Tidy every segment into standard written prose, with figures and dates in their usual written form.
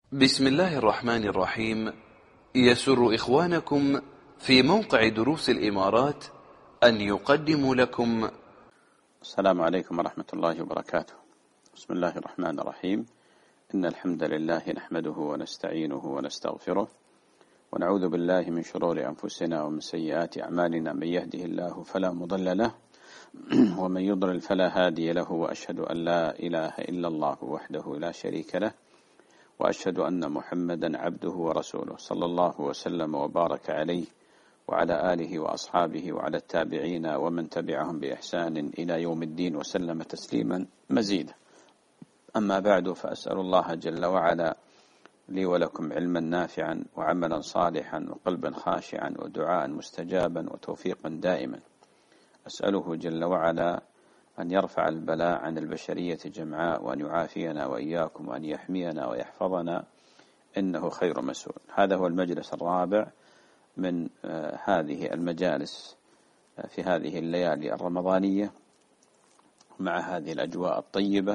بسم الله الرحمن الرحيم. يسر إخوانكم في موقع دروس الإمارات أن يقدموا لكم السلام عليكم ورحمة الله وبركاته. بسم الله الرحمن الرحيم. إن الحمد لله نحمده ونستعينه ونستغفره ونعوذ بالله من شرور أنفسنا ومن سيئات أعمالنا. من يهده الله فلا مضل له ومن يضلل فلا هادي له، وأشهد أن لا إله إلا الله وحده لا شريك له، وأشهد أن محمدا عبده ورسوله صلى الله وسلم وبارك عليه وعلى آله وأصحابه وعلى التابعين ومن تبعهم بإحسان إلى يوم الدين وسلم تسليما مزيدا. أما بعد، فأسأل الله جل وعلا لي ولكم علما نافعا وعملا صالحا وقلبا خاشعا ودعاء مستجابا وتوفيقا دائما. أسأله جل وعلا أن يرفع البلاء عن البشرية جمعاء، وأن يعافينا وإياكم، وأن يحمينا ويحفظنا، إنه خير مسؤول. هذا هو المجلس الرابع من هذه المجالس في هذه الليالي الرمضانية، مع هذه الأجواء الطيبة،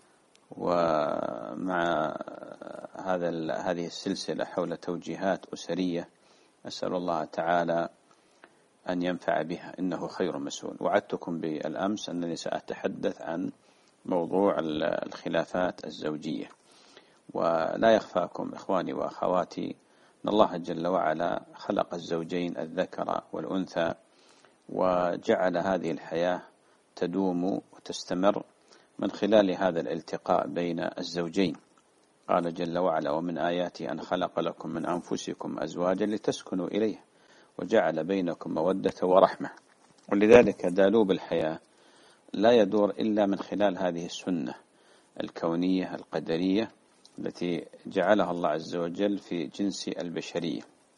ومع هذه السلسلة حول توجيهات أسرية. أسأل الله تعالى أن ينفع بها، إنه خير مسؤول. وعدتكم بالأمس أنني سأتحدث عن موضوع الخلافات الزوجية، ولا يخفاكم إخواني وأخواتي أن الله جل وعلا خلق الزوجين الذكر والأنثى، وجعل هذه الحياة تدوم وتستمر من خلال هذا الالتقاء بين الزوجين. قال جل وعلا: ومن آياته أن خلق لكم من أنفسكم أزواجا لتسكنوا إليها وجعل بينكم مودة ورحمة. ولذلك دالوب الحياة لا يدور إلا من خلال هذه السنة الكونية القدرية التي جعلها الله عز وجل في جنس البشرية.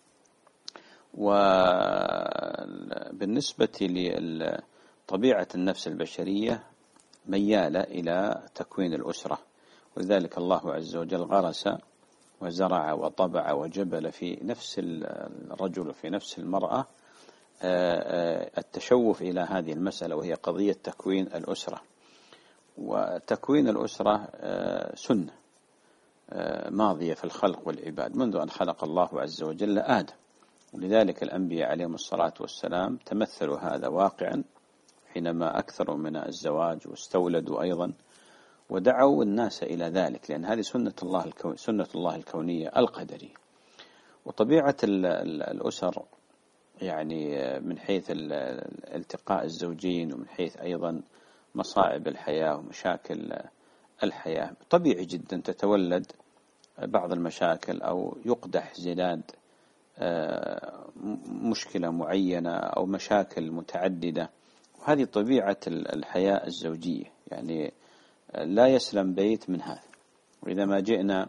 وبالنسبة لطبيعة النفس البشرية ميالة إلى تكوين الأسرة، ولذلك الله عز وجل غرس وزرع وطبع وجبل في نفس الرجل وفي نفس المرأة التشوف إلى هذه المسألة، وهي قضية تكوين الأسرة. وتكوين الأسرة سنة ماضية في الخلق والعباد منذ أن خلق الله عز وجل آدم، ولذلك الأنبياء عليهم الصلاة والسلام تمثلوا هذا واقعا حينما أكثروا من الزواج واستولدوا أيضا، ودعوا الناس إلى ذلك، لأن هذه سنة الله الكونية القدرية. وطبيعة الأسر يعني من حيث التقاء الزوجين، ومن حيث أيضا مصاعب الحياة ومشاكل الحياة، طبيعي جدا تتولد بعض المشاكل أو يقدح زناد مشكلة معينة أو مشاكل متعددة، وهذه طبيعة الحياة الزوجية، يعني لا يسلم بيت من هذا. وإذا ما جئنا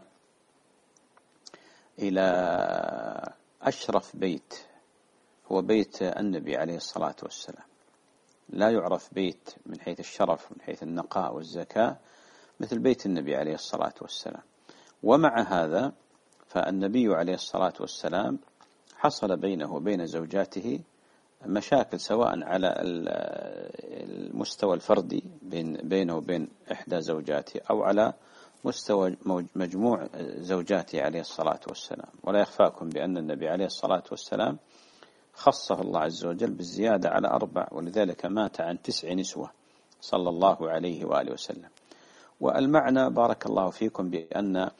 إلى أشرف بيت هو بيت النبي عليه الصلاة والسلام، لا يعرف بيت من حيث الشرف ومن حيث النقاء والزكاة مثل بيت النبي عليه الصلاة والسلام. ومع هذا فالنبي عليه الصلاة والسلام حصل بينه وبين زوجاته مشاكل، سواء على المستوى الفردي بينه وبين إحدى زوجاته، أو على مستوى مجموع زوجاته عليه الصلاة والسلام. ولا يخفاكم بأن النبي عليه الصلاة والسلام خصه الله عز وجل بالزيادة على 4، ولذلك مات عن 9 نسوة صلى الله عليه وآله وسلم. والمعنى بارك الله فيكم بأن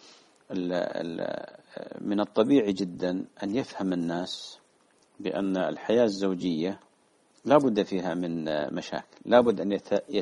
من الطبيعي جدا أن يفهم الناس بأن الحياة الزوجية لا بد فيها من مشاكل، لا بد أن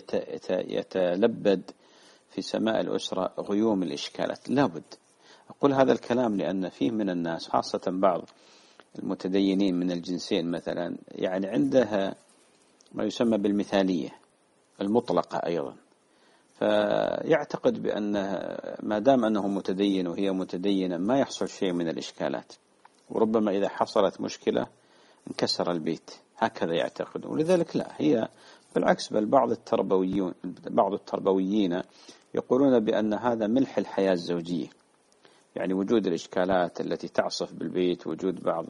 يتلبد في سماء الأسرة غيوم الإشكالات، لا بد. أقول هذا الكلام لأن فيه من الناس، خاصة بعض المتدينين من الجنسين مثلا، يعني عندها ما يسمى بالمثالية المطلقة أيضا، فيعتقد بأن ما دام أنه متدين وهي متدينة ما يحصل شيء من الإشكالات، وربما إذا حصلت مشكلة انكسر البيت، هكذا يعتقدون. ولذلك لا، هي بالعكس، بل بعض التربويين يقولون بأن هذا ملح الحياة الزوجية، يعني وجود الإشكالات التي تعصف بالبيت، وجود بعض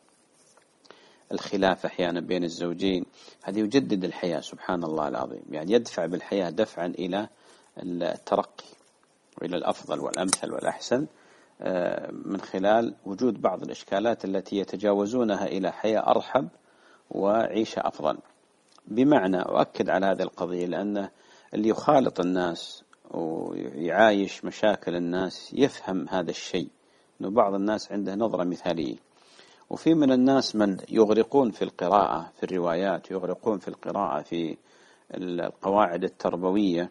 الخلاف أحيانا بين الزوجين، هذا يجدد الحياة سبحان الله العظيم، يعني يدفع بالحياة دفعا إلى الترقي وإلى الأفضل والأمثل والأحسن من خلال وجود بعض الإشكالات التي يتجاوزونها إلى حياة أرحب وعيشة أفضل. بمعنى أؤكد على هذه القضية، لأن اللي يخالط الناس ويعايش مشاكل الناس يفهم هذا الشيء، أنه بعض الناس عنده نظرة مثالية، وفي من الناس من يغرقون في القراءة في الروايات، يغرقون في القراءة في القواعد التربوية،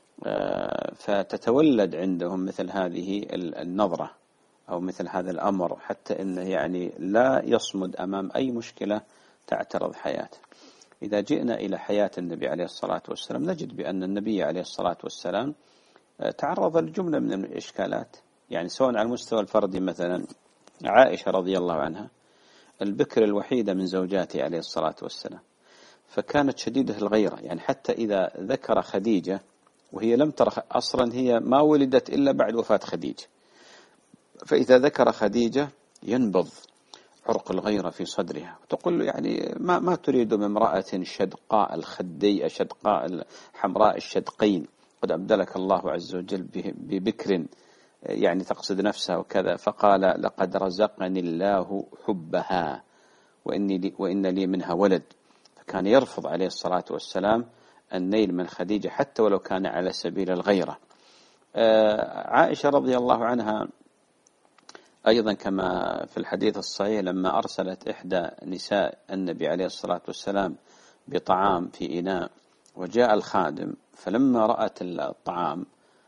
فتتولد عندهم مثل هذه النظرة أو مثل هذا الأمر، حتى إنه يعني لا يصمد أمام أي مشكلة تعترض حياته. إذا جئنا إلى حياة النبي عليه الصلاة والسلام نجد بأن النبي عليه الصلاة والسلام تعرض لجملة من الإشكالات، يعني سواء على المستوى الفردي. مثلا عائشة رضي الله عنها البكر الوحيدة من زوجاته عليه الصلاة والسلام، فكانت شديدة الغيرة، يعني حتى إذا ذكر خديجة وهي لم ترى أصلا، هي ما ولدت إلا بعد وفاة خديجة، فإذا ذكر خديجة ينبض عرق الغيرة في صدرها، وتقول له يعني ما تريد من امرأة شدقاء الخدي شدقاء حمراء الشدقين، قد أبدلك الله عز وجل ببكر، يعني تقصد نفسها وكذا. فقال لقد رزقني الله حبها وإن لي منها ولد. فكان يرفض عليه الصلاة والسلام النيل من خديجة حتى ولو كان على سبيل الغيرة. عائشة رضي الله عنها أيضا كما في الحديث الصحيح لما أرسلت إحدى نساء النبي عليه الصلاة والسلام بطعام في إناء، وجاء الخادم فلما رأت الطعام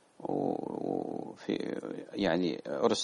يعني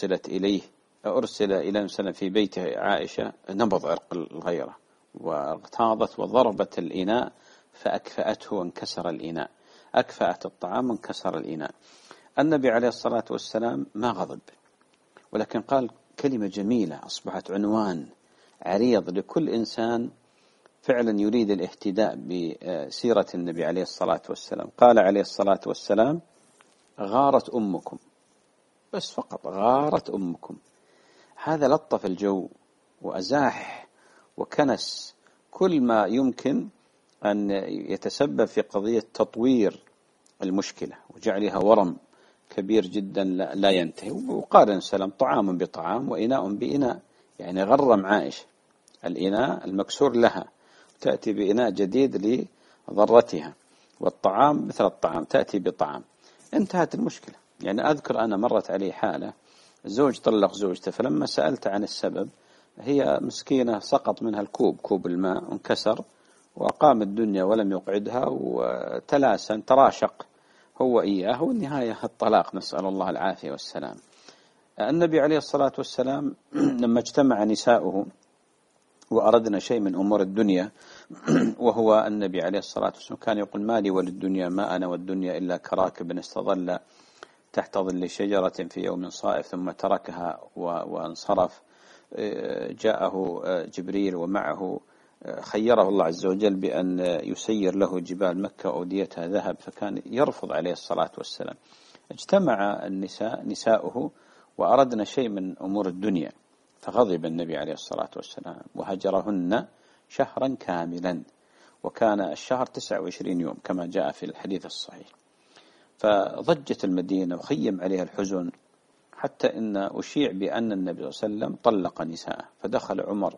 أرسل إلى مثلا في بيت عائشة، نبض عرق الغيرة واغتاظت وضربت الإناء فأكفأته وانكسر الإناء، أكفأت الطعام وانكسر الإناء. النبي عليه الصلاة والسلام ما غضب، ولكن قال كلمة جميلة أصبحت عنوان عريض لكل إنسان فعلا يريد الاهتداء بسيرة النبي عليه الصلاة والسلام. قال عليه الصلاة والسلام غارت أمكم، بس فقط غارت أمكم. هذا لطف الجو وأزاح وكنس كل ما يمكن أن يتسبب في قضية تطوير المشكلة وجعلها ورم كبير جدا لا ينتهي. وقارن السلام طعام بطعام وإناء بإناء، يعني غرم عائشة الإناء المكسور لها، تأتي بإناء جديد لضرتها، والطعام مثل الطعام تأتي بطعام، انتهت المشكلة. يعني أذكر أنا مرت علي حالة زوج طلق زوجته، فلما سألت عن السبب هي مسكينة سقط منها كوب الماء وانكسر، وأقام الدنيا ولم يقعدها، وتلاسن تراشق هو إياه، والنهاية الطلاق، نسأل الله العافية والسلام. النبي عليه الصلاة والسلام لما اجتمع نساؤه وأردنا شيء من أمور الدنيا، وهو النبي عليه الصلاة والسلام كان يقول ما لي وللدنيا ما أنا والدنيا إلا كراكب استظل تحت ظل شجرة في يوم صائف ثم تركها وانصرف. جاءه جبريل ومعه خيره الله عز وجل بأن يسير له جبال مكة أوديتها ذهب، فكان يرفض عليه الصلاة والسلام. اجتمع نساؤه وأردنا شيء من أمور الدنيا، فغضب النبي عليه الصلاة والسلام وهجرهن شهرا كاملا، وكان الشهر 29 يوم كما جاء في الحديث الصحيح. فضجت المدينة وخيم عليها الحزن، حتى إن أشيع بأن النبي صلى الله عليه وسلم طلق نساءه. فدخل عمر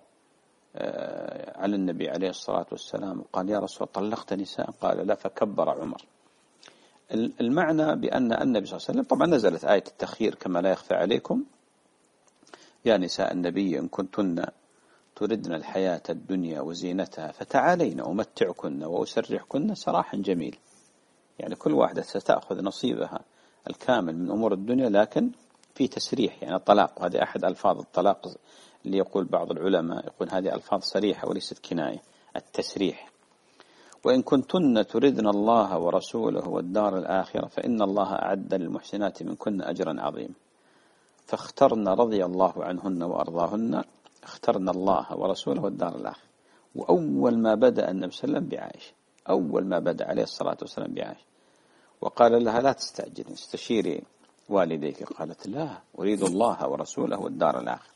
على النبي عليه الصلاة والسلام وقال يا رسول الله طلقت نساء؟ قال لا، فكبر عمر. المعنى بأن النبي صلى الله عليه وسلم، طبعا نزلت آية التخيير كما لا يخفى عليكم، يا نساء النبي إن كنتن تردن الحياة الدنيا وزينتها فتعالين أمتعكن وأسرحكن سراحا جميل. يعني كل واحدة ستأخذ نصيبها الكامل من أمور الدنيا، لكن في تسريح، يعني الطلاق، وهذه أحد ألفاظ الطلاق اللي يقول بعض العلماء يقول هذه ألفاظ صريحة وليست كناية، التسريح. وإن كنتن تردن الله ورسوله والدار الآخرة فإن الله أعد للمحسنات منكن أجرا عظيما. فاخترن رضي الله عنهن وأرضاهن، اخترن الله ورسوله والدار الآخرة. وأول ما بدأ النبي صلى الله عليه وسلم بعائشة، أول ما بدأ عليه الصلاة والسلام بعائشة، وقال لها لا تستعجلي، استشيري والديك. قالت لا، أريد الله ورسوله والدار الآخرة.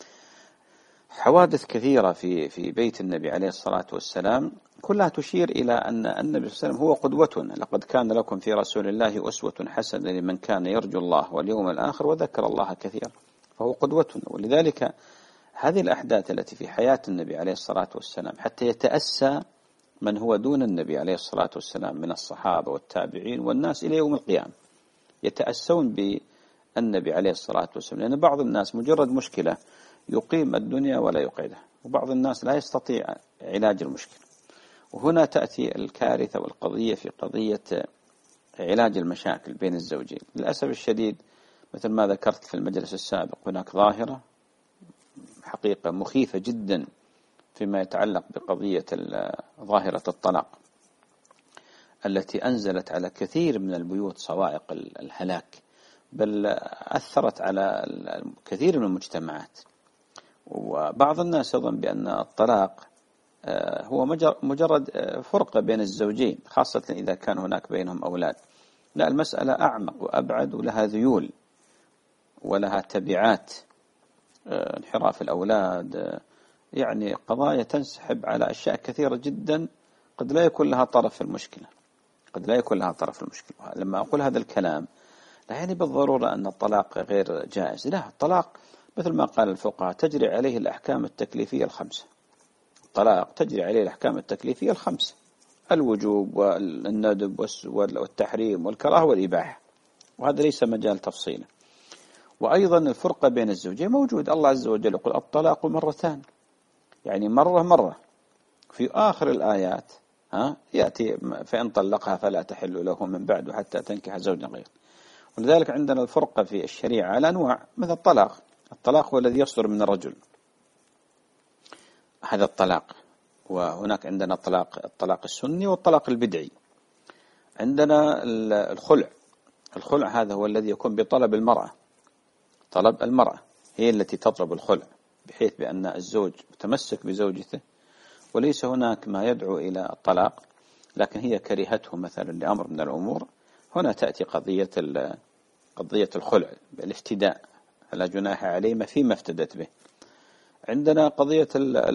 حوادث كثيرة في بيت النبي عليه الصلاة والسلام كلها تشير إلى أن النبي صلى الله عليه وسلم هو قدوتنا. لقد كان لكم في رسول الله أسوة حسنة لمن كان يرجو الله واليوم الآخر وذكر الله كثيرا. فهو قدوتنا. ولذلك هذه الأحداث التي في حياة النبي عليه الصلاة والسلام حتى يتأسى من هو دون النبي عليه الصلاة والسلام من الصحابة والتابعين والناس إلى يوم القيامة يتأسون بالنبي عليه الصلاة والسلام، لأن بعض الناس مجرد مشكلة يقيم الدنيا ولا يقعدها، وبعض الناس لا يستطيع علاج المشكلة. وهنا تأتي الكارثة والقضية في قضية علاج المشاكل بين الزوجين. للأسف الشديد مثل ما ذكرت في المجلس السابق هناك ظاهرة حقيقة مخيفة جدا فيما يتعلق بقضية ظاهرة الطلاق التي أنزلت على كثير من البيوت صواعق الهلاك، بل أثرت على كثير من المجتمعات. وبعض الناس يظن بأن الطلاق هو مجرد فرقة بين الزوجين، خاصة إذا كان هناك بينهم أولاد. لا، المسألة أعمق وأبعد ولها ذيول ولها تبعات، انحراف الأولاد، يعني قضايا تنسحب على أشياء كثيرة جدا قد لا يكون لها طرف في المشكلة، قد لا يكون لها طرف في المشكلة. لما أقول هذا الكلام لا يعني بالضرورة أن الطلاق غير جائز، لا، الطلاق مثل ما قال الفقهاء تجري عليه الأحكام التكليفية الخمسة. الطلاق تجري عليه الأحكام التكليفية الخمسة: الوجوب والندب والتحريم والكراهة والإباحة، وهذا ليس مجال تفصيله. وأيضا الفرقة بين الزوجين موجود، الله عز وجل يقول الطلاق مرتان، يعني مرة في آخر الآيات يأتي فإن طلقها فلا تحل له من بعد حتى تنكح زوجا غيره. ولذلك عندنا الفرقة في الشريعة على أنواع، مثل الطلاق هو الذي يصدر من الرجل، هذا الطلاق. وهناك عندنا الطلاق السني والطلاق البدعي. عندنا الخلع هذا هو الذي يكون بطلب المرأة، طلب المرأة هي التي تطلب الخلع، بحيث بأن الزوج متمسك بزوجته وليس هناك ما يدعو إلى الطلاق، لكن هي كرهته مثلا لأمر من الأمور. هنا تأتي قضية الخلع بالافتداء، فلا جناح عليه فيما افتدت به. عندنا قضية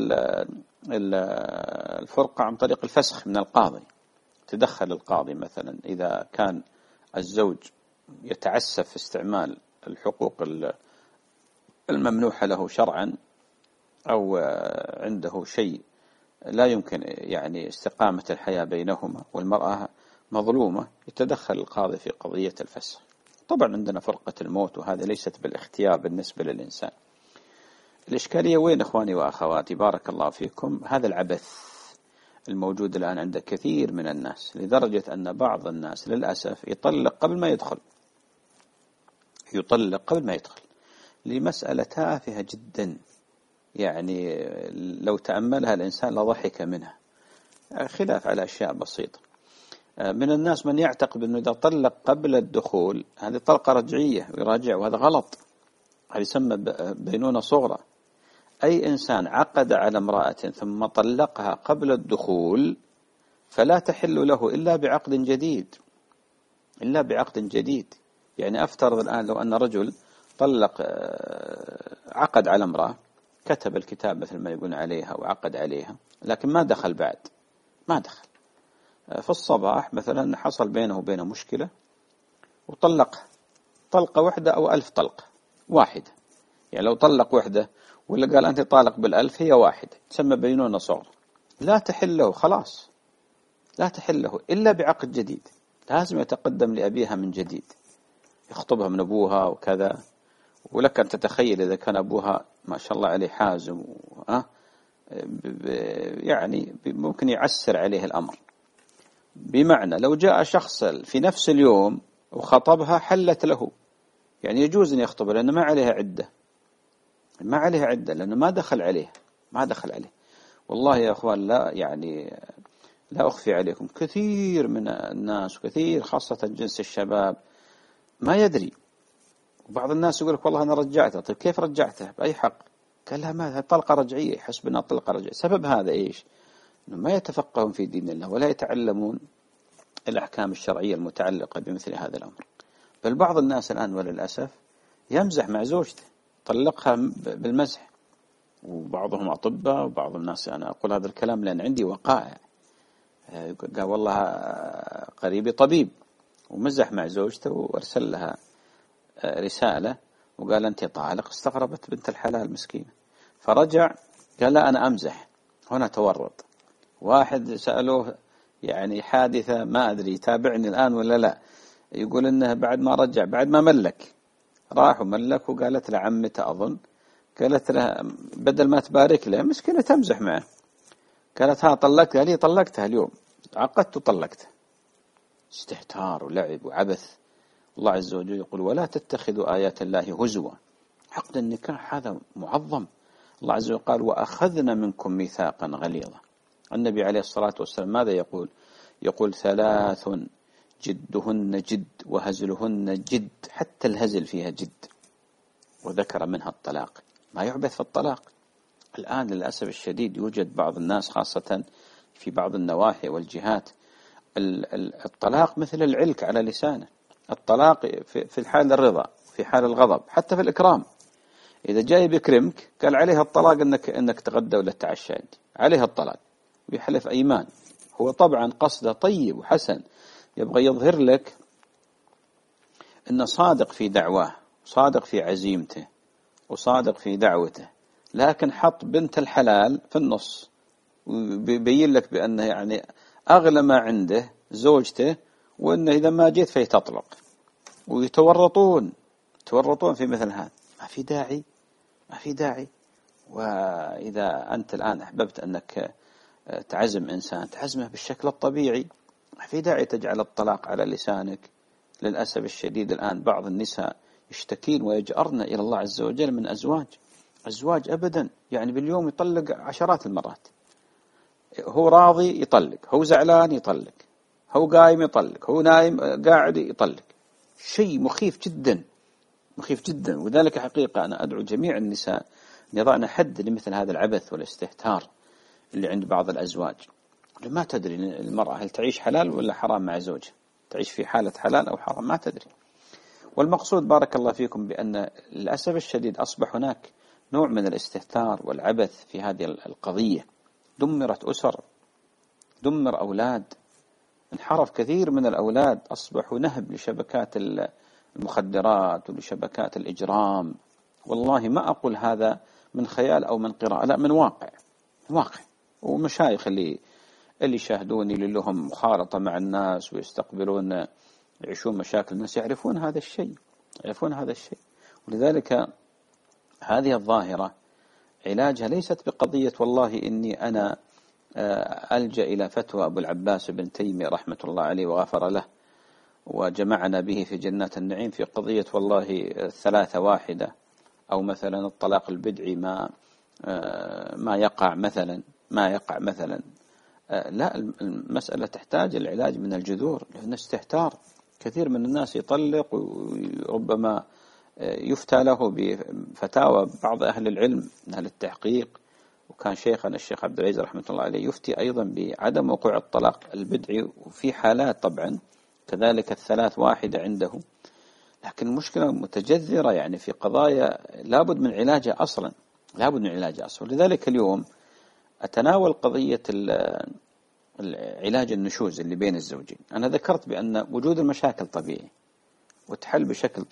الفرقة عن طريق الفسخ من القاضي، تدخل القاضي مثلا إذا كان الزوج يتعسف في استعمال الحقوق الممنوحة له شرعا، أو عنده شيء لا يمكن يعني استقامة الحياة بينهما والمرأة مظلومة، يتدخل القاضي في قضية الفسخ. طبعا عندنا فرقة الموت، وهذا ليست بالاختيار بالنسبة للإنسان. الإشكالية وين إخواني وأخواتي بارك الله فيكم؟ هذا العبث الموجود الآن عند كثير من الناس، لدرجة أن بعض الناس للأسف يطلق قبل ما يدخل لمسألة تافهة جدا، يعني لو تأملها الإنسان لضحك منها، خلاف على أشياء بسيطة. من الناس من يعتقد أنه إذا طلق قبل الدخول هذه طلقة رجعية ويراجع، وهذا غلط، هذا يسمى بينونة صغرى. أي إنسان عقد على امرأة ثم طلقها قبل الدخول فلا تحل له إلا بعقد جديد. يعني أفترض الآن لو أن رجل طلق، عقد على امرأة، كتب الكتاب مثل ما يقول عليها وعقد عليها، لكن ما دخل بعد، في الصباح مثلا حصل بينه وبينه مشكلة وطلقها طلقة واحدة أو 1000 طلقة واحدة. يعني لو طلق واحدة ولا قال أنت طالق بال1000، هي واحدة، تسمى بينونة صغرى، لا تحل له، خلاص لا تحل له إلا بعقد جديد. لازم يتقدم لأبيها من جديد، يخطبها من أبوها وكذا. ولك أن تتخيل إذا كان أبوها ما شاء الله عليه حازم، يعني ممكن يعسر عليه الأمر. بمعنى لو جاء شخص في نفس اليوم وخطبها حلت له، يعني يجوز أن يخطبها لأنه ما عليها عدة، لأنه ما دخل عليه. والله يا أخوان لا أخفي عليكم، كثير من الناس وكثير خاصة جنس الشباب ما يدري. وبعض الناس يقول لك والله أنا رجعتها. طيب كيف رجعتها؟ بأي حق؟ قال لها ما هذه طلقة رجعية، حسب أنها طلقة رجعية. سبب هذا إيش؟ أنه ما يتفقهون في دين الله ولا يتعلمون الأحكام الشرعية المتعلقة بمثل هذا الأمر. بل بعض الناس الآن وللأسف يمزح مع زوجته، طلقها بالمزح. وبعضهم أطباء وبعض الناس، أنا أقول هذا الكلام لأن عندي وقائع، قال والله قريبي طبيب ومزح مع زوجته وأرسل لها رسالة وقال أنت طالق. استغربت بنت الحلال مسكينة، فرجع قال لا أنا أمزح. هنا تورط. واحد سألوه يعني حادثة ما أدري تابعني الآن ولا لا، يقول إنه بعد ما رجع بعد ما ملك راح وملك، وقالت له عمته أظن، قالت له بدل ما تبارك له مسكينة تمزح معه، قالت ها طلقت؟ قال لي طلقتها اليوم، عقدت وطلقتها. استهتار ولعب وعبث. الله عز وجل يقول ولا تتخذوا آيات الله هزوا. عقد النكاح هذا معظم. الله عز وجل قال وأخذنا منكم ميثاقا غليظا. النبي عليه الصلاة والسلام ماذا يقول؟ يقول 3 جدهن جد وهزلهن جد، حتى الهزل فيها جد، وذكر منها الطلاق. ما يعبث في الطلاق. الآن للأسف الشديد يوجد بعض الناس خاصة في بعض النواحي والجهات الطلاق مثل العلك على لسانه. الطلاق في الحال الرضا، في حال الغضب، حتى في الإكرام. إذا جاي بيكرمك قال عليها الطلاق إنك تغدى ولا تتعشى، عليها الطلاق، ويحلف أيمان. هو طبعا قصده طيب وحسن، يبغى يظهر لك إنه صادق في دعواه، صادق في عزيمته، وصادق في دعوته، لكن حط بنت الحلال في النص، وبيبين لك بأنه يعني أغلى ما عنده زوجته، وأنه إذا ما جيت فهي تطلق. ويتورطون في مثل هذا. ما في داعي، ما في داعي. وإذا أنت الآن أحببت أنك تعزم إنسان، تعزمه بالشكل الطبيعي، ما في داعي تجعل الطلاق على لسانك. للأسف الشديد الآن بعض النساء يشتكين ويجأرن إلى الله عز وجل من أزواج أبدا يعني باليوم يطلق عشرات المرات. هو راضي يطلق، هو زعلان يطلق، هو قايم يطلق، هو نايم قاعد يطلق. شيء مخيف جدا، مخيف جدا. وذلك حقيقة أنا أدعو جميع النساء أن يضعن حد لمثل هذا العبث والاستهتار اللي عند بعض الأزواج. ما تدري المرأة هل تعيش حلال ولا حرام مع زوجها، تعيش في حالة حلال أو حرام، ما تدري. والمقصود بارك الله فيكم بأن للأسف الشديد أصبح هناك نوع من الاستهتار والعبث في هذه القضية. دمرت أسر، دمر أولاد، انحرف كثير من الأولاد، أصبحوا نهب لشبكات المخدرات ولشبكات الإجرام. والله ما أقول هذا من خيال أو من قراءة، لا، من واقع. ومشايخ اللي يشاهدوني اللي لهم مخالطة مع الناس ويستقبلون يعيشون مشاكل الناس يعرفون هذا الشيء. ولذلك هذه الظاهرة علاجها ليست بقضية والله إني أنا ألجأ إلى فتوى أبو العباس بن تيمية رحمة الله عليه وغفر له وجمعنا به في جنات النعيم، في قضية والله 3 واحدة، أو مثلا الطلاق البدعي ما يقع مثلا. لا، المسألة تحتاج العلاج من الجذور، لأن استهتار. كثير من الناس يطلق، وربما يفتى له بفتاوى بعض أهل العلم من أهل التحقيق. وكان شيخنا الشيخ عبد العزيز رحمة الله عليه يفتي أيضا بعدم وقوع الطلاق البدعي، وفي حالات طبعا كذلك 3 واحدة عنده. لكن المشكلة متجذرة يعني في قضايا لابد من علاجها أصلا. لذلك اليوم أتناول قضية العلاج النشوز اللي بين الزوجين. أنا ذكرت بأن وجود المشاكل طبيعي وتحل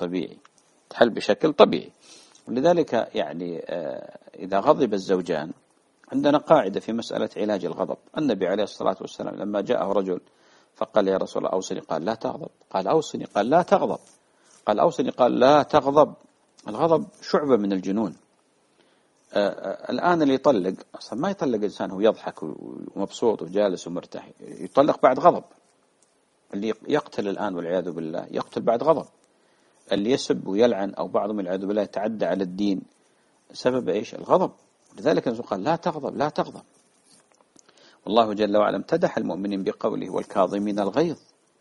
بشكل طبيعي. ولذلك يعني إذا غضب الزوجان، عندنا قاعدة في مسألة علاج الغضب. النبي عليه الصلاة والسلام لما جاءه رجل فقال يا رسول الله أوصني، قال لا تغضب، قال أوصني، قال لا تغضب، قال أوصني، قال لا تغضب. الغضب شعبة من الجنون. الآن اللي يطلق أصلا ما يطلق إنسان هو يضحك ومبسوط وجالس ومرتاح، يطلق بعد غضب. اللي يقتل الآن والعياذ بالله يقتل بعد غضب. اللي يسب ويلعن أو بعضهم والعياذ بالله يتعدى على الدين سبب إيش؟ الغضب. لذلك الرسول قال لا تغضب، لا تغضب. والله جل وعلا امتدح المؤمنين بقوله والكاظمين الغيظ.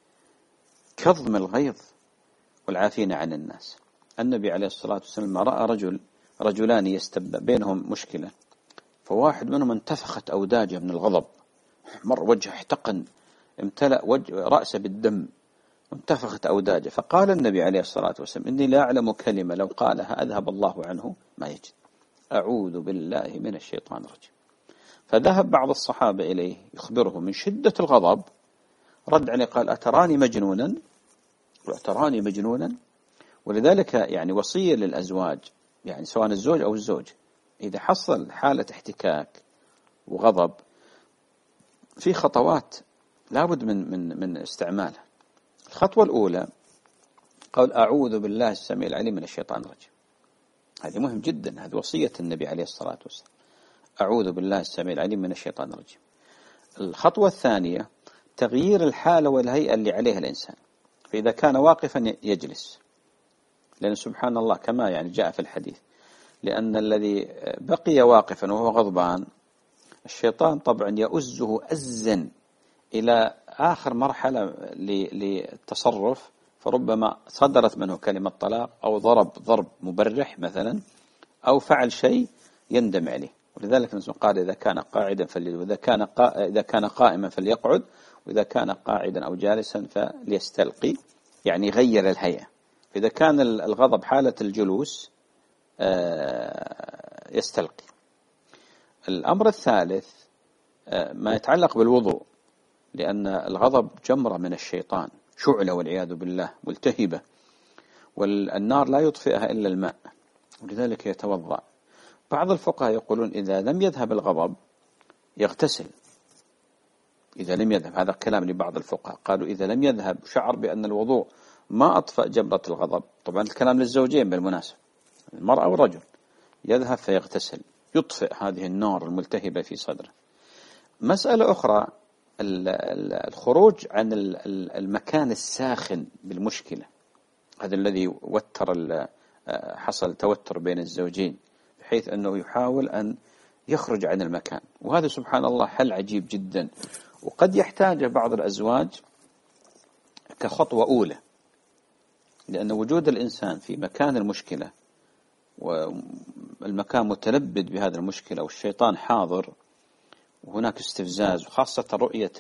كظم الغيظ والعافين عن الناس. النبي عليه الصلاة والسلام ما رأى رجلان يستب بينهم مشكلة، فواحد منهم انتفخت أوداجه من الغضب، مر وجهه احتقن، امتلأ رأسه بالدم وانتفخت أوداجه. فقال النبي عليه الصلاة والسلام إني لا أعلم كلمة لو قالها أذهب الله عنه ما يجد. أعوذ بالله من الشيطان الرجيم. فذهب بعض الصحابة إليه يخبره من شدة الغضب، رد عليه قال أتراني مجنونا؟ ولذلك يعني وصية للأزواج، يعني سواء الزوج أو الزوجة، إذا حصل حالة احتكاك وغضب في خطوات لابد من استعمالها. الخطوة الأولى قول أعوذ بالله السميع العليم من الشيطان الرجيم. هذه مهم جدا، هذه وصية النبي عليه الصلاة والسلام، أعوذ بالله السميع العليم من الشيطان الرجيم. الخطوة الثانية تغيير الحالة والهيئة اللي عليها الإنسان، فإذا كان واقفا يجلس، لأن سبحان الله كما يعني جاء في الحديث، لأن الذي بقي واقفا وهو غضبان الشيطان طبعا يؤزه أزا إلى آخر مرحلة للتصرف، فربما صدرت منه كلمة طلاق أو ضرب مبرح مثلا، أو فعل شيء يندم عليه. ولذلك النبي قال إذا كان قاعدا إذا كان قائما فليقعد، وإذا كان قاعدا أو جالسا فليستلقي، يعني يغير الهيئة. فإذا كان الغضب حالة الجلوس يستلقي. الأمر الثالث ما يتعلق بالوضوء، لأن الغضب جمرة من الشيطان، شعلة والعياذ بالله ملتهبة، والنار لا يطفئها إلا الماء، ولذلك يتوضأ. بعض الفقهاء يقولون إذا لم يذهب الغضب يغتسل. إذا لم يذهب، هذا كلام لبعض الفقهاء، قالوا إذا لم يذهب شعر بأن الوضوء ما أطفأ جمرة الغضب. طبعا الكلام للزوجين بالمناسبة، المرأة والرجل، يذهب فيغتسل يطفئ هذه النار الملتهبة في صدره. مسألة أخرى الخروج عن المكان الساخن بالمشكلة، هذا الذي حصل توتر بين الزوجين، بحيث أنه يحاول أن يخرج عن المكان. وهذا سبحان الله حل عجيب جدا، وقد يحتاج بعض الأزواج كخطوة أولى، لأن وجود الإنسان في مكان المشكلة والمكان متلبد بهذه المشكلة والشيطان حاضر وهناك استفزاز، وخاصة رؤية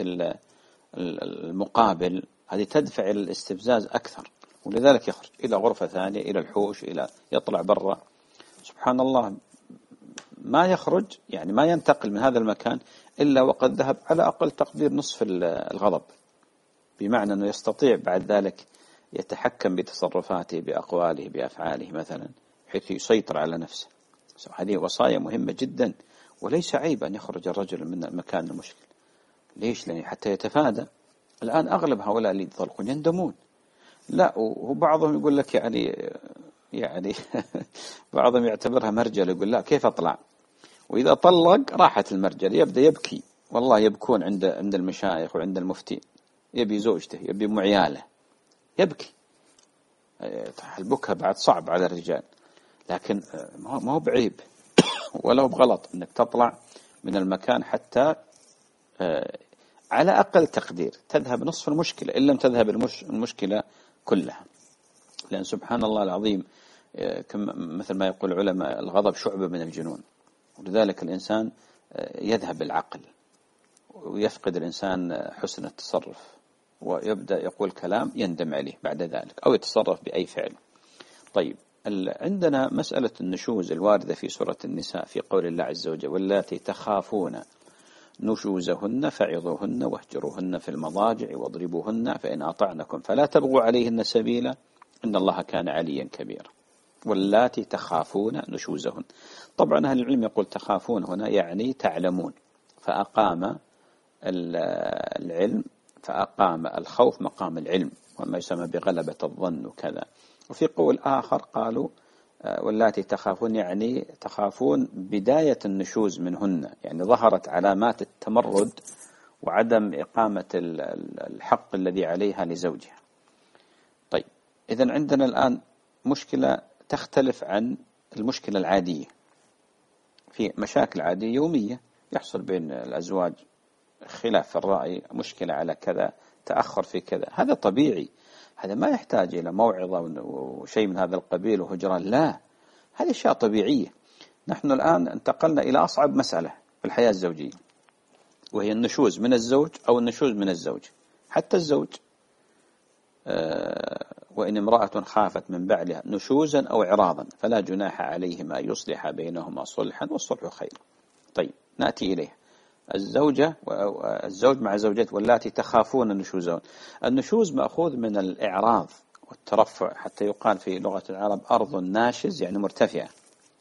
المقابل هذه تدفع إلى الاستفزاز أكثر، ولذلك يخرج إلى غرفة ثانية، إلى الحوش، إلى يطلع برا. سبحان الله ما يخرج، يعني ما ينتقل من هذا المكان إلا وقد ذهب على أقل تقدير نصف الغضب، بمعنى أنه يستطيع بعد ذلك يتحكم بتصرفاته، بأقواله، بأفعاله مثلا، حيث يسيطر على نفسه. هذه وصايا مهمة جدا، وليس عيب أن يخرج الرجل من مكان المشكلة. ليش؟ لأن حتى يتفادى. الآن أغلب هؤلاء اللي يطلقون يندمون، لا، وبعضهم يقول لك يعني بعضهم يعتبرها مرجل، يقول لا كيف أطلع؟ وإذا طلق راحت المرجل، يبدأ يبكي، والله يبكون عند المشايخ وعند المفتي، يبي زوجته، يبي معياله، يبكي. البكاء بعد صعب على الرجال، لكن ما هو بعيب ولا هو بغلط أنك تطلع من المكان حتى على أقل تقدير تذهب نصف المشكلة، إن لم تذهب المشكلة كلها. لأن سبحان الله العظيم مثل ما يقول العلماء الغضب شعبة من الجنون، ولذلك الإنسان يذهب العقل ويفقد الإنسان حسن التصرف، ويبدأ يقول كلام يندم عليه بعد ذلك، أو يتصرف بأي فعل. طيب، عندنا مسألة النشوز الواردة في سورة النساء في قول الله عز وجل واللاتي تخافون نشوزهن فعظوهن واهجروهن في المضاجع واضربوهن فإن أطعنكم فلا تبغوا عليهن سبيلا إن الله كان عليا كبيرا. واللاتي تخافون نشوزهن، طبعا أهل العلم يقول تخافون هنا يعني تعلمون، فأقام العلم، فأقام الخوف مقام العلم، وما يسمى بغلبة الظن وكذا. وفي قول آخر قالوا واللاتي تخافون يعني تخافون بداية النشوز منهن، يعني ظهرت علامات التمرد وعدم إقامة الحق الذي عليها لزوجها. طيب، إذن عندنا الآن مشكلة تختلف عن المشكلة العادية. في مشاكل عادية يومية يحصل بين الأزواج خلاف في الرأي، مشكلة على كذا، تأخر في كذا، هذا طبيعي، هذا ما يحتاج إلى موعظة وشيء من هذا القبيل وهجران، لا، هذه أشياء طبيعية. نحن الآن انتقلنا إلى أصعب مسألة في الحياة الزوجية، وهي النشوز من الزوج أو النشوز من الزوج. حتى الزوج وإن امرأة خافت من بعلها نشوزا أو إعراضا فلا جناح عليهما يصلح بينهما صلحا والصلح خير. طيب، نأتي إليه. الزوج مع زوجته واللاتي تخافون نشوزهن. النشوز مأخوذ من الإعراض، والترفع، حتى يقال في لغة العرب أرض ناشز يعني مرتفعة.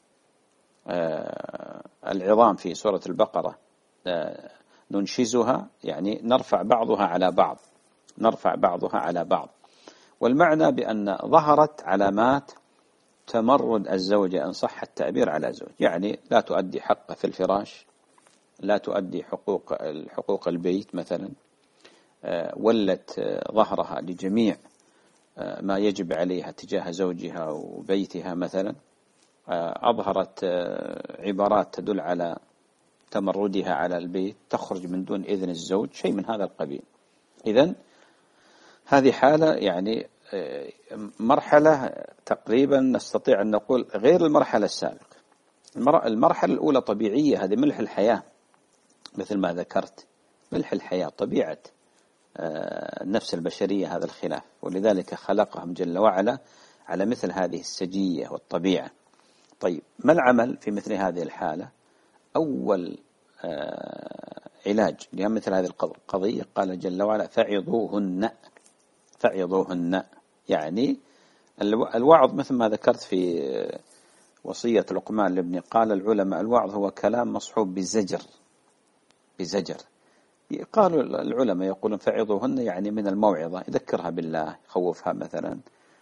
العظام في سورة البقرة ننشزها يعني نرفع بعضها على بعض، نرفع بعضها على بعض. والمعنى بأن ظهرت علامات تمرد الزوجة إن صح التعبير على زوج، يعني لا تؤدي حقه في الفراش، لا تؤدي حقوق البيت مثلا، ولت ظهرها لجميع ما يجب عليها تجاه زوجها وبيتها مثلا، أظهرت عبارات تدل على تمردها على البيت، تخرج من دون إذن الزوج، شيء من هذا القبيل. إذن هذه حالة يعني مرحلة تقريبا نستطيع أن نقول غير المرحلة السابقة. المرحلة الأولى طبيعية، هذه ملح الحياة مثل ما ذكرت، ملح الحياة طبيعة النفس البشرية هذا الخلاف، ولذلك خلقهم جل وعلا على مثل هذه السجية والطبيعة. طيب ما العمل في مثل هذه الحالة؟ أول علاج لمثل هذه القضية قال جل وعلا فعظوهن، فعظوهن يعني الوعظ مثل ما ذكرت في وصية لقمان لابنه، قال العلماء الوعظ هو كلام مصحوب بزجر، بزجر. قالوا العلماء يقولون فعظوهن يعني من الموعظة، يذكرها بالله، يخوفها مثلا،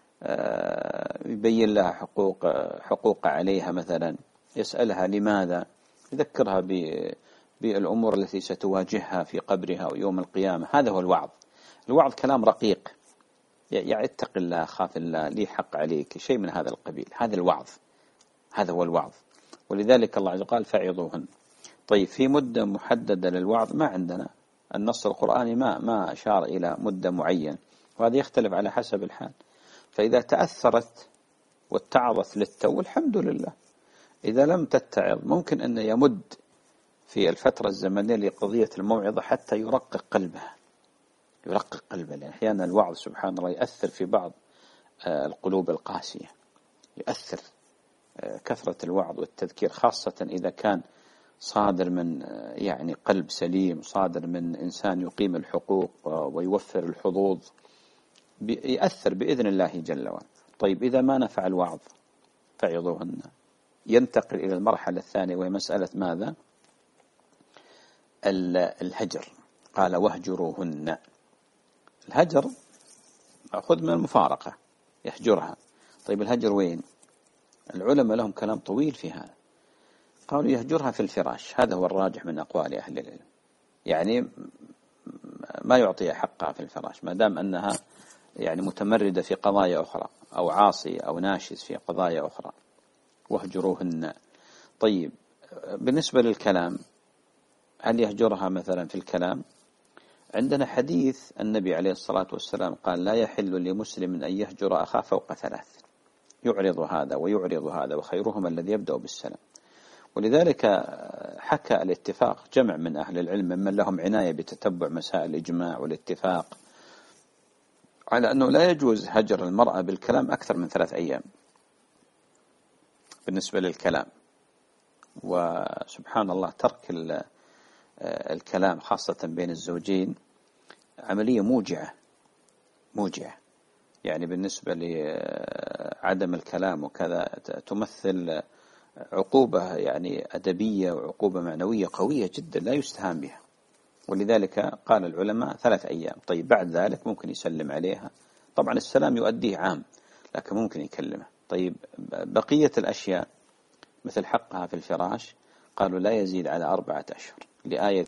يبين لها حقوق عليها مثلا، يسألها لماذا، يذكرها بالأمور التي ستواجهها في قبرها ويوم القيامة. هذا هو الوعظ. الوعظ كلام رقيق، يعني اتق الله، خاف الله، لي حق عليك، شيء من هذا القبيل، هذا الوعظ، هذا هو الوعظ. ولذلك الله عز وجل قال فعظوهن. طيب في مدة محددة للوعظ ما عندنا، النص القرآني ما أشار إلى مدة معينة، وهذا يختلف على حسب الحال. فإذا تأثرت واتعظت للتو الحمد لله، إذا لم تتعظ ممكن أن يمد في الفترة الزمنية لقضية الموعظة حتى يرقق قلبها، يرقق قلبها، لأن أحيانا الوعظ سبحان الله يأثر في بعض القلوب القاسية، يؤثر كثرة الوعظ والتذكير، خاصة إذا كان صادر من يعني قلب سليم، صادر من إنسان يقيم الحقوق ويوفر الحظوظ، يأثر بإذن الله جل وعلا. طيب إذا ما نفع الوعظ فعظوهن، ينتقل إلى المرحلة الثانية وهي مسألة ماذا؟ الهجر. قال واهجروهن. الهجر أخذ من المفارقة، يهجرها. طيب الهجر وين؟ العلماء لهم كلام طويل في هذا، قالوا يهجرها في الفراش، هذا هو الراجح من أقوال أهل العلم، يعني ما يعطيها حقها في الفراش ما دام أنها يعني متمردة في قضايا أخرى أو عاصية أو ناشز في قضايا أخرى. واهجروهن. طيب بالنسبة للكلام، هل يهجرها مثلا في الكلام؟ عندنا حديث النبي عليه الصلاة والسلام قال لا يحل لمسلم أن يهجر أخاه فوق 3، يعرض هذا ويعرض هذا وخيرهما الذي يبدأ بالسلام. ولذلك حكى الاتفاق جمع من أهل العلم ممن لهم عناية بتتبع مسائل الإجماع والاتفاق على أنه لا يجوز هجر المرأة بالكلام أكثر من 3 أيام بالنسبة للكلام. وسبحان الله ترك الكلام خاصة بين الزوجين عملية موجعة يعني بالنسبة لعدم الكلام وكذا تمثل عقوبة يعني أدبية وعقوبة معنوية قوية جدا لا يستهان بها. ولذلك قال العلماء 3 أيام. طيب بعد ذلك ممكن يسلم عليها، طبعا السلام يؤديه عام لكن ممكن يكلمه. طيب بقية الأشياء مثل حقها في الفراش قالوا لا يزيد على 4 أشهر لآية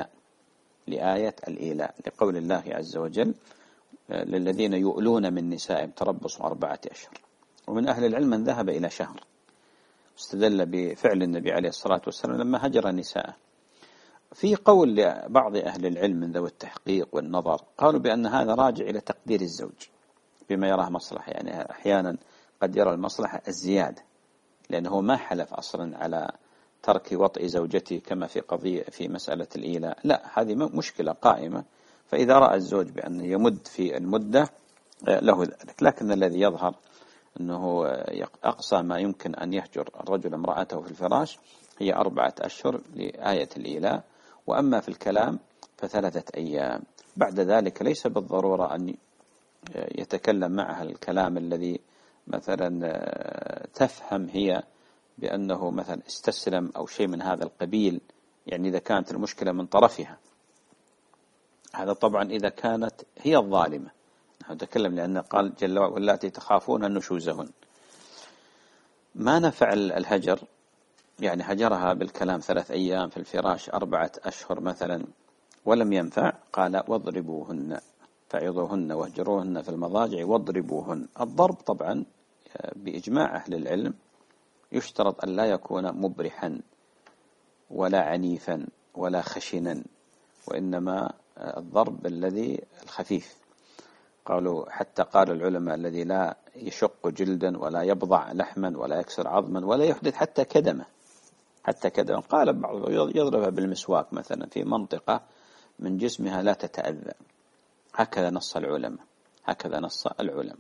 الإيلاء لقول الله عز وجل للذين يؤلون من نسائهم تربصوا 4 أشهر. ومن أهل العلم من ذهب إلى شهر، استدل بفعل النبي عليه الصلاة والسلام لما هجر نساءه. في قول لبعض أهل العلم من ذوي التحقيق والنظر قالوا بأن هذا راجع إلى تقدير الزوج بما يراه مصلحة، يعني أحيانا قد يرى المصلحة الزيادة لأنه ما حلف أصلا على ترك وطئ زوجته كما في مسألة الإيلاء، لا هذه مشكلة قائمة. فإذا رأى الزوج بأن يمد في المدة له ذلك، لكن الذي يظهر أنه أقصى ما يمكن أن يهجر الرجل امرأته في الفراش هي 4 أشهر لآية الإيلاء. وأما في الكلام ف3 أيام. بعد ذلك ليس بالضرورة يتكلم معها الكلام الذي مثلا تفهم هي بأنه مثلا استسلم أو شيء من هذا القبيل، يعني إذا كانت المشكلة من طرفها. هذا طبعا إذا كانت هي الظالمة، نحن نتكلم لأن قال جل وعلا واللاتي تخافون نشوزهن. ما نفع الهجر، يعني هجرها بالكلام 3 أيام، في الفراش 4 أشهر مثلا، ولم ينفع، قال واضربوهن فعظوهن واهجروهن في المضاجع واضربوهن. الضرب طبعا بإجماع أهل العلم يشترط أن لا يكون مبرحا ولا عنيفا ولا خشنا، وإنما الضرب الذي الخفيف. قالوا حتى قال العلماء الذي لا يشق جلدا ولا يبضع لحما ولا يكسر عظما ولا يحدث حتى كدمه، حتى كدمه. قال بعض يضربها بالمسواك مثلا في منطقة من جسمها لا تتأذى. هكذا نص العلماء، هكذا نص العلماء.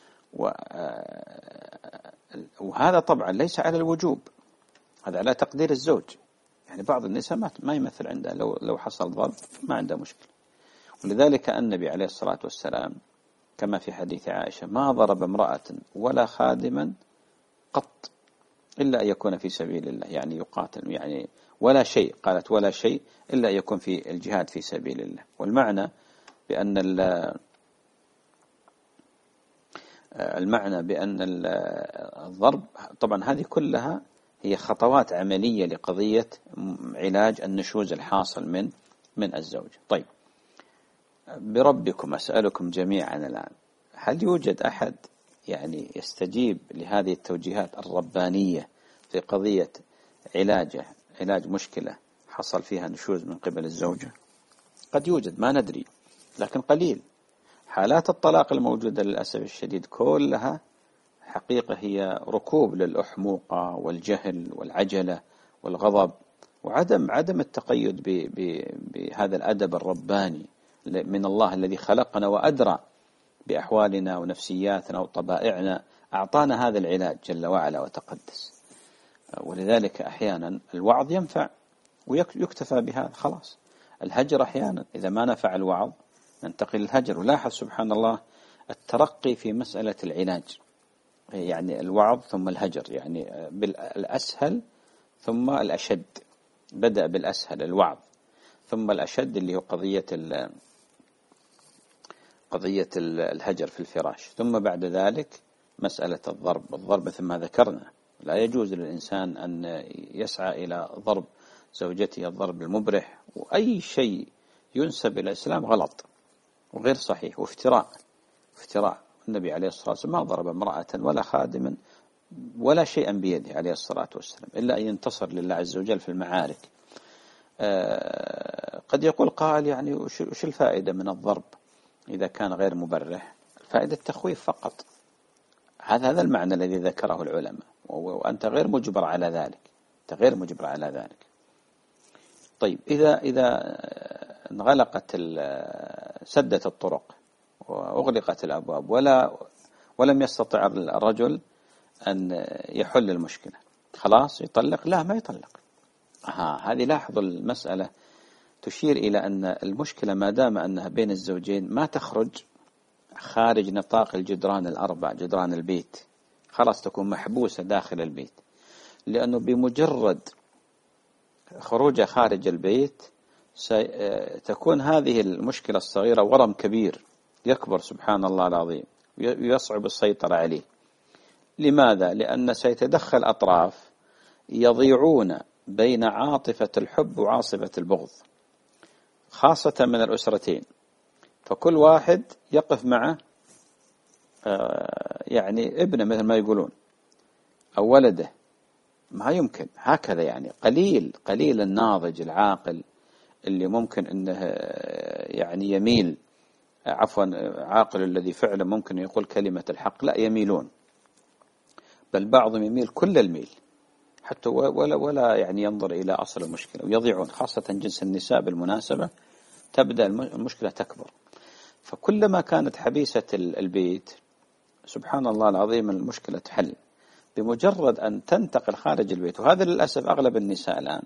وهذا طبعا ليس على الوجوب، هذا على تقدير الزوج. يعني بعض النساء ما يمثل عندها لو حصل ضرب ما عنده مشكلة. ولذلك النبي عليه الصلاة والسلام كما في حديث عائشة ما ضرب امرأة ولا خادما قط إلا أن يكون في سبيل الله، يعني يقاتل، يعني ولا شيء، قالت ولا شيء إلا أن يكون في الجهاد في سبيل الله. والمعنى بأن الضرب طبعا هذه كلها هي خطوات عملية لقضية علاج النشوز الحاصل من الزوج. طيب، بربكم أسألكم جميعا الآن، هل يوجد أحد يعني يستجيب لهذه التوجيهات الربانية في قضية علاج مشكلة حصل فيها نشوز من قبل الزوجة؟ قد يوجد، ما ندري، لكن قليل. حالات الطلاق الموجودة للأسف الشديد كلها حقيقة هي ركوب للأحموقة والجهل والعجلة والغضب، وعدم التقيد بهذا الأدب الرباني من الله الذي خلقنا وأدرى بأحوالنا ونفسياتنا وطبائعنا، أعطانا هذا العلاج جل وعلا وتقدس. ولذلك أحيانا الوعظ ينفع ويكتفى بهذا خلاص. الهجر أحيانا إذا ما نفع الوعظ ننتقل للهجر. ولاحظ سبحان الله الترقي في مسألة العلاج، يعني الوعظ ثم الهجر، يعني بالأسهل ثم الأشد. بدأ بالأسهل الوعظ، ثم الأشد اللي هو قضية الهجر في الفراش، ثم بعد ذلك مسألة الضرب مثل ما ذكرنا. لا يجوز للإنسان أن يسعى إلى ضرب زوجته الضرب المبرح، وأي شيء ينسب إلى الإسلام غلط وغير صحيح وافتراء. النبي عليه الصلاة والسلام ما ضرب امرأة ولا خادما ولا شيئا بيده عليه الصلاة والسلام إلا أن ينتصر لله عز وجل في المعارك. قد يقول قائل يعني وش الفائدة من الضرب إذا كان غير مبرح؟ الفائدة التخويف فقط. هذا المعنى الذي ذكره العلماء، وأنت غير مجبر على ذلك، أنت غير مجبر على ذلك. طيب، إذا انغلقت سدت الطرق وأغلقت الأبواب ولم يستطع الرجل أن يحل المشكلة، خلاص يطلق؟ لا، ما يطلق. هذه لاحظوا المسألة تشير إلى أن المشكلة ما دام أنها بين الزوجين ما تخرج خارج نطاق الجدران الأربع، جدران البيت، خلاص تكون محبوسة داخل البيت. لأنه بمجرد خروجها خارج البيت تكون هذه المشكلة الصغيرة ورم كبير يكبر سبحان الله العظيم، يصعب السيطرة عليه. لماذا؟ لأن سيتدخل أطراف يضيعون بين عاطفة الحب وعاصفة البغض، خاصة من الأسرتين، فكل واحد يقف معه يعني ابنه مثل ما يقولون أو ولده. ما يمكن هكذا، يعني قليل الناضج العاقل اللي ممكن أنه يعني يميل، عاقل الذي فعلا ممكن يقول كلمة الحق، لا يميلون، بل بعضهم يميل كل الميل حتى ولا يعني ينظر إلى أصل المشكلة، ويضيعون، خاصة جنس النساء بالمناسبة تبدأ المشكلة تكبر. فكلما كانت حبيسة البيت سبحان الله العظيم المشكلة تحل بمجرد أن تنتقل خارج البيت. وهذا للأسف أغلب النساء الآن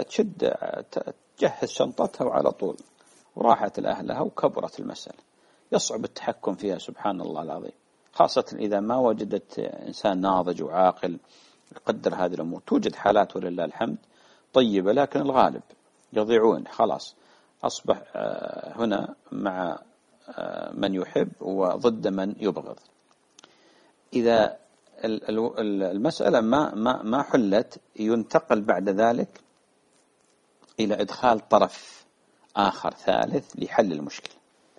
تجهز شنطتها وعلى طول وراحت لأهلها وكبرت المسألة. يصعب التحكم فيها سبحان الله العظيم، خاصة إذا ما وجدت إنسان ناضج وعاقل يقدر هذه الأمور. توجد حالات ولله الحمد طيبة، لكن الغالب يضيعون، خلاص أصبح هنا مع من يحب وضد من يبغض. إذا المسألة ما حلت، ينتقل بعد ذلك إلى إدخال طرف آخر ثالث لحل المشكلة،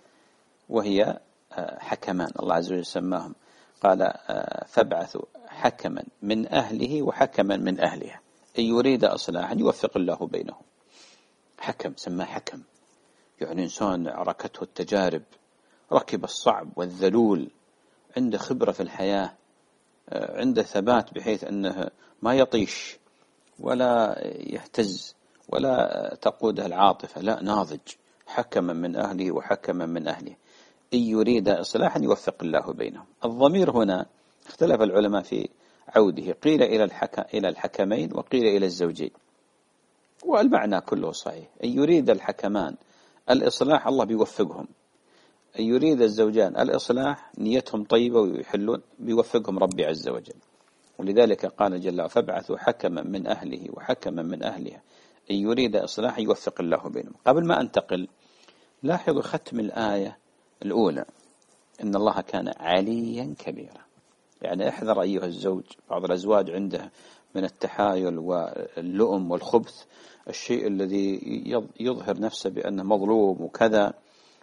وهي حكمان. الله عز وجل سماهم، قال فابعثوا حكما من أهله وحكما من أهلها إن يريد إصلاحا يوفق الله بينهم. حكم سماه حكم، يعني إنسان عركته التجارب، ركب الصعب والذلول، عنده خبرة في الحياة، عنده ثبات بحيث أنه ما يطيش ولا يهتز ولا تقوده العاطفة، لا، ناضج، حكما من أهله وحكما من أهله إن يريد إصلاحا يوفق الله بينهم. الضمير هنا اختلف العلماء في عوده، قيل إلى الحكمين وقيل إلى الزوجين، والمعنى كله صحيح. إن يريد الحكمان الإصلاح الله بيوفقهم، إن يريد الزوجان الإصلاح نيتهم طيبة ويحلون بيوفقهم ربي عز وجل. ولذلك قال جل وعلا فابعثوا حكما من أهله وحكما من أهلها إن يريد إصلاح يوفق الله بينهم. قبل ما أنتقل لاحظوا ختم الآية الأولى، إن الله كان عليا كبيرا. يعني احذر أيها الزوج، بعض الأزواج عنده من التحايل واللؤم والخبث الشيء الذي يظهر نفسه بأنه مظلوم وكذا،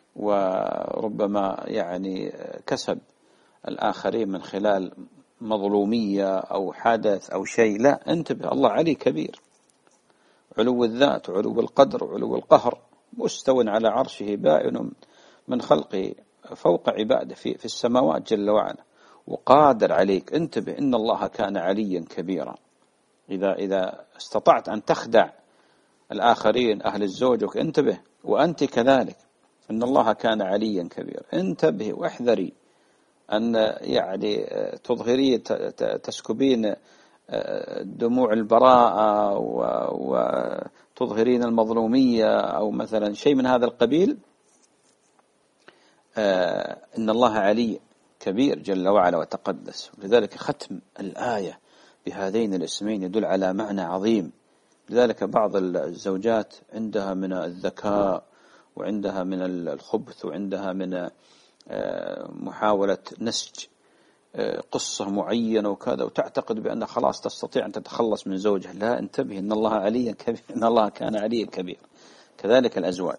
وربما يعني كسب الآخرين من خلال مظلومية أو حدث أو شيء. لا، انتبه، الله علي كبير، علو الذات وعلو القدر وعلو القهر، مستو على عرشه بائن من خلقه فوق عباده في السماوات جل وعلا، وقادر عليك. انتبه، إن الله كان عليا كبيرا. إذا استطعت أن تخدع الآخرين أهل الزوج انتبه، وأنت كذلك، إن الله كان عليا كبيرا. انتبه واحذري أن يعني تظهري تسكبين دموع البراءة وتظهرين المظلومية أو مثلا شيء من هذا القبيل. إن الله علي كبير جل وعلا وتقدس. لذلك ختم الآية بهذين الاسمين يدل على معنى عظيم. لذلك بعض الزوجات عندها من الذكاء وعندها من الخبث وعندها من محاولة نسج قصة معينة وكذا، وتعتقد بأن خلاص تستطيع أن تتخلص من زوجها. لا، انتبه، إن الله علي كبير، إن الله كان عليا كبير. كذلك الأزواج.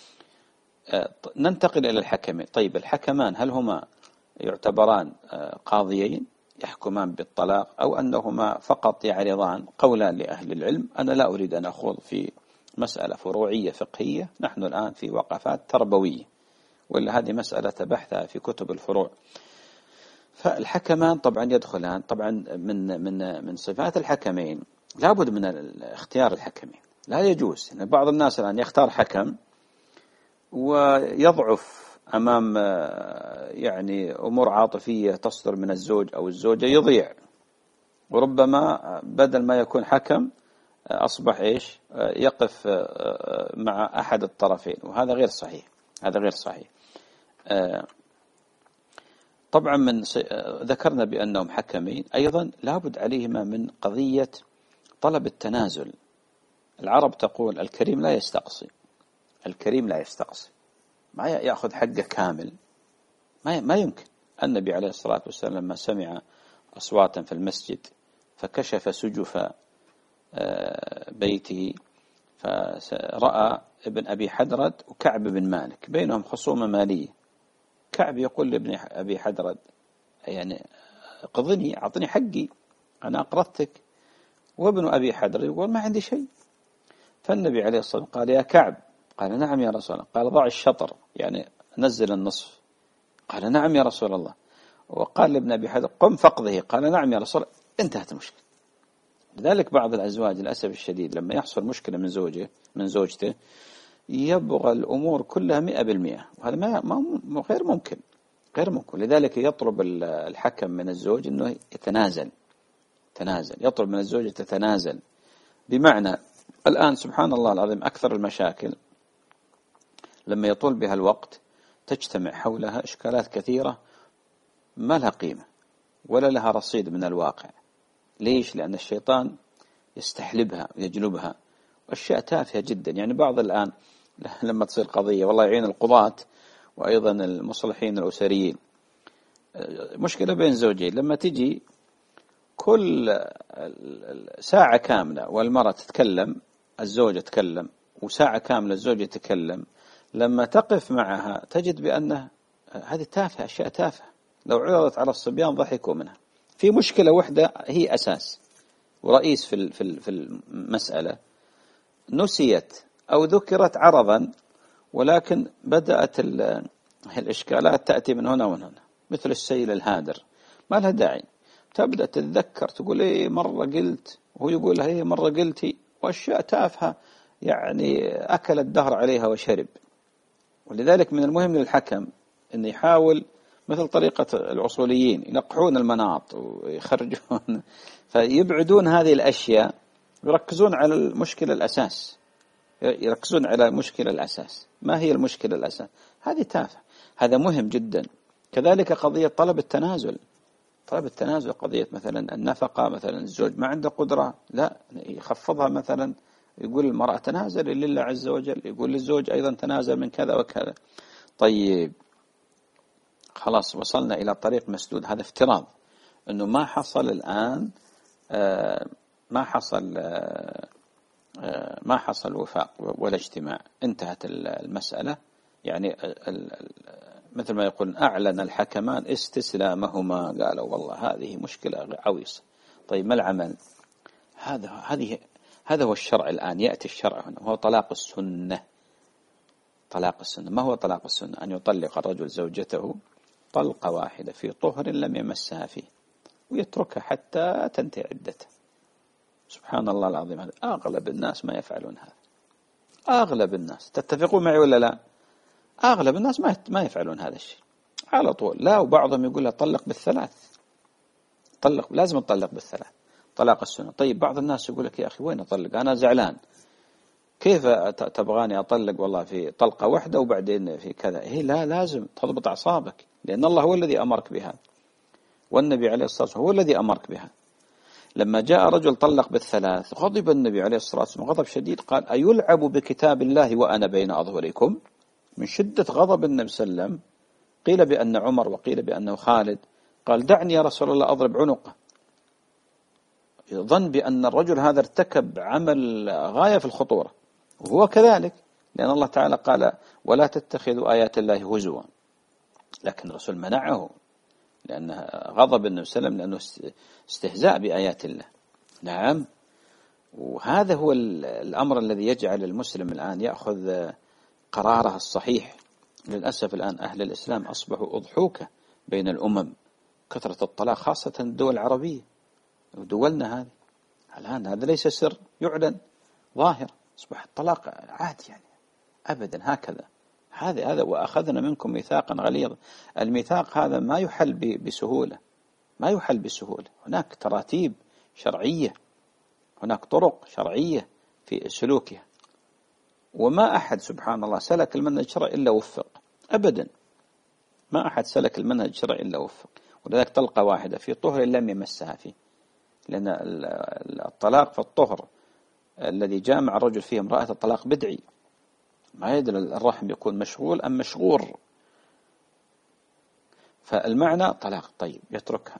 ننتقل إلى الحكمين. طيب، الحكمان هل هما يعتبران قاضيين يحكمان بالطلاق أو أنهما فقط يعرضان؟ قولان لأهل العلم. أنا لا أريد أن أخوض في مسألة فروعية فقهية، نحن الآن في وقفات تربوية، ولا هذه مسألة بحثها في كتب الفروع. فالحكمان طبعا يدخلان. طبعا من صفات الحكمين لابد من اختيار الحكمين. لا يجوز إن بعض الناس الآن يختار حكم ويضعف أمام يعني أمور عاطفية تصدر من الزوج أو الزوجة، يضيع، وربما بدل ما يكون حكم أصبح إيش؟ يقف مع أحد الطرفين، وهذا غير صحيح. هذا غير صحيح. طبعا ذكرنا بأنهم حكمين، أيضا لابد عليهما من قضية طلب التنازل. العرب تقول الكريم لا يستقصي. الكريم لا يستقصي، ما يأخذ حقه كامل، ما يمكن. النبي عليه الصلاة والسلام لما سمع أصواتا في المسجد فكشف سجف بيته، فرأى ابن أبي حدرد وكعب بن مالك بينهم خصومة مالية. كعب يقول لابن أبي حدرد يعني قضني، أعطني حقي، أنا أقرضتك. وابن أبي حدرد يقول ما عندي شيء. فالنبي عليه الصلاة والسلام قال يا كعب، قال نعم يا رسول الله. قال ضع الشطر، يعني نزل النصف. قال نعم يا رسول الله. وقال لابن أبي حدرد قم فقضه. قال نعم يا رسول الله. انتهت المشكلة. لذلك بعض الأزواج للأسف الشديد لما يحصل مشكلة من زوجته يبغى الأمور كلها 100%، وهذا غير ممكن، غير ممكن. لذلك يطلب الحكم من الزوج أنه يتنازل، يطلب من الزوجة تتنازل. بمعنى الآن سبحان الله العظيم أكثر المشاكل لما يطول بها الوقت تجتمع حولها إشكالات كثيرة ما لها قيمة ولا لها رصيد من الواقع. ليش؟ لأن الشيطان يستحلبها ويجلبها، وأشياء تافهة جدا. يعني بعض الآن لما تصير قضية، والله يعين القضاة وأيضا المصلحين الأسريين، مشكلة بين زوجين، لما تجي كل ساعة كاملة والمرأة تتكلم، الزوجة تتكلم، وساعة كاملة الزوجة تتكلم، لما تقف معها تجد بأن هذه تافهة، أشياء تافهة، لو عرضت على الصبيان ضحكوا منها. في مشكلة واحدة هي أساس ورئيس في المسألة، نسيت أو ذكرت عرضا، ولكن بدأت الإشكالات تأتي من هنا ومن هنا، مثل السيل الهادر، ما لها داعي. تبدأ تتذكر تقول إيه مرة قلت، وهو يقول لها إيه مرة قلتي، وأشياء تافهة يعني أكل الدهر عليها وشرب. ولذلك من المهم للحكم أن يحاول مثل طريقة الأصوليين، ينقحون المناط ويخرجون، فيبعدون هذه الأشياء ويركزون على المشكلة الأساس. يركزون على مشكلة الأساس. ما هي المشكلة الأساس؟ هذه تافهة. هذا مهم جدا. كذلك قضية طلب التنازل. طلب التنازل قضية مثلا النفقة، مثلا الزوج ما عنده قدرة، لا يخفضها، مثلا يقول المرأة تنازل لله عز وجل، يقول للزوج أيضا تنازل من كذا وكذا. طيب خلاص وصلنا إلى طريق مسدود. هذا افتراض أنه ما حصل الآن، ما حصل وفاق ولا اجتماع، انتهت المسألة. يعني مثل ما يقول أعلن الحكمان استسلامهما، قالوا والله هذه مشكلة عويصة. طيب ما العمل؟ هذا هو الشرع الآن. يأتي الشرع هنا وهو طلاق السنة. طلاق السنة. ما هو طلاق السنة؟ أن يطلق الرجل زوجته طلقة واحدة في طهر لم يمسها فيه، ويتركها حتى تنتهي عدتها. سبحان الله العظيم، هذا أغلب الناس ما يفعلون هذا. أغلب الناس، تتفقون معي ولا لا؟ أغلب الناس ما يفعلون هذا الشيء على طول. لا، وبعضهم يقول له طلق بالثلاث، لازم تطلق بالثلاث، طلاق السنة. طيب بعض الناس يقول لك يا أخي وين أطلق؟ أنا زعلان، كيف تبغاني أطلق والله في طلقة واحدة وبعدين في كذا؟ هي لا، لازم تضبط أعصابك، لأن الله هو الذي أمرك بها، والنبي عليه الصلاة والسلام هو الذي أمرك بها. لما جاء رجل طلق بالثلاث غضب النبي عليه الصلاة والسلام غضب شديد، قال أيلعب بكتاب الله وأنا بين أظهركم؟ من شدة غضب النبي صلى الله عليه وسلم، قيل بأن عمر وقيل بأنه خالد، قال دعني يا رسول الله أضرب عنقه. يظن بأن الرجل هذا ارتكب عمل غاية في الخطورة، وهو كذلك، لأن الله تعالى قال ولا تتخذوا آيات الله هزوا، لكن الرسول منعه، لأن غضب النبي صلى الله عليه وسلم لأنه استهزاء بآيات الله. نعم، وهذا هو الأمر الذي يجعل المسلم الآن يأخذ قراره الصحيح. للأسف الآن أهل الإسلام أصبحوا أضحوكة بين الأمم، كثرة الطلاق خاصة الدول العربية ودولنا هذه الآن. هذا ليس سر، يعلن ظاهر، أصبح الطلاق عادي يعني أبدا هكذا. هذا وأخذنا منكم ميثاقا غليظا. الميثاق هذا ما يحل بسهولة، ما يحل بسهولة. هناك تراتيب شرعية، هناك طرق شرعية في سلوكها، وما أحد سبحان الله سلك المنهج الشرعي إلا وفق أبدا. ما أحد سلك المنهج الشرعي إلا وفق. ولذلك طلقة واحدة في طهر لم يمسها فيه، لأن الطلاق في الطهر الذي جامع الرجل فيه امرأة الطلاق بدعي، ما يدري الرحم يكون مشغول أم مشغور، فالمعنى طلاق. طيب يتركها.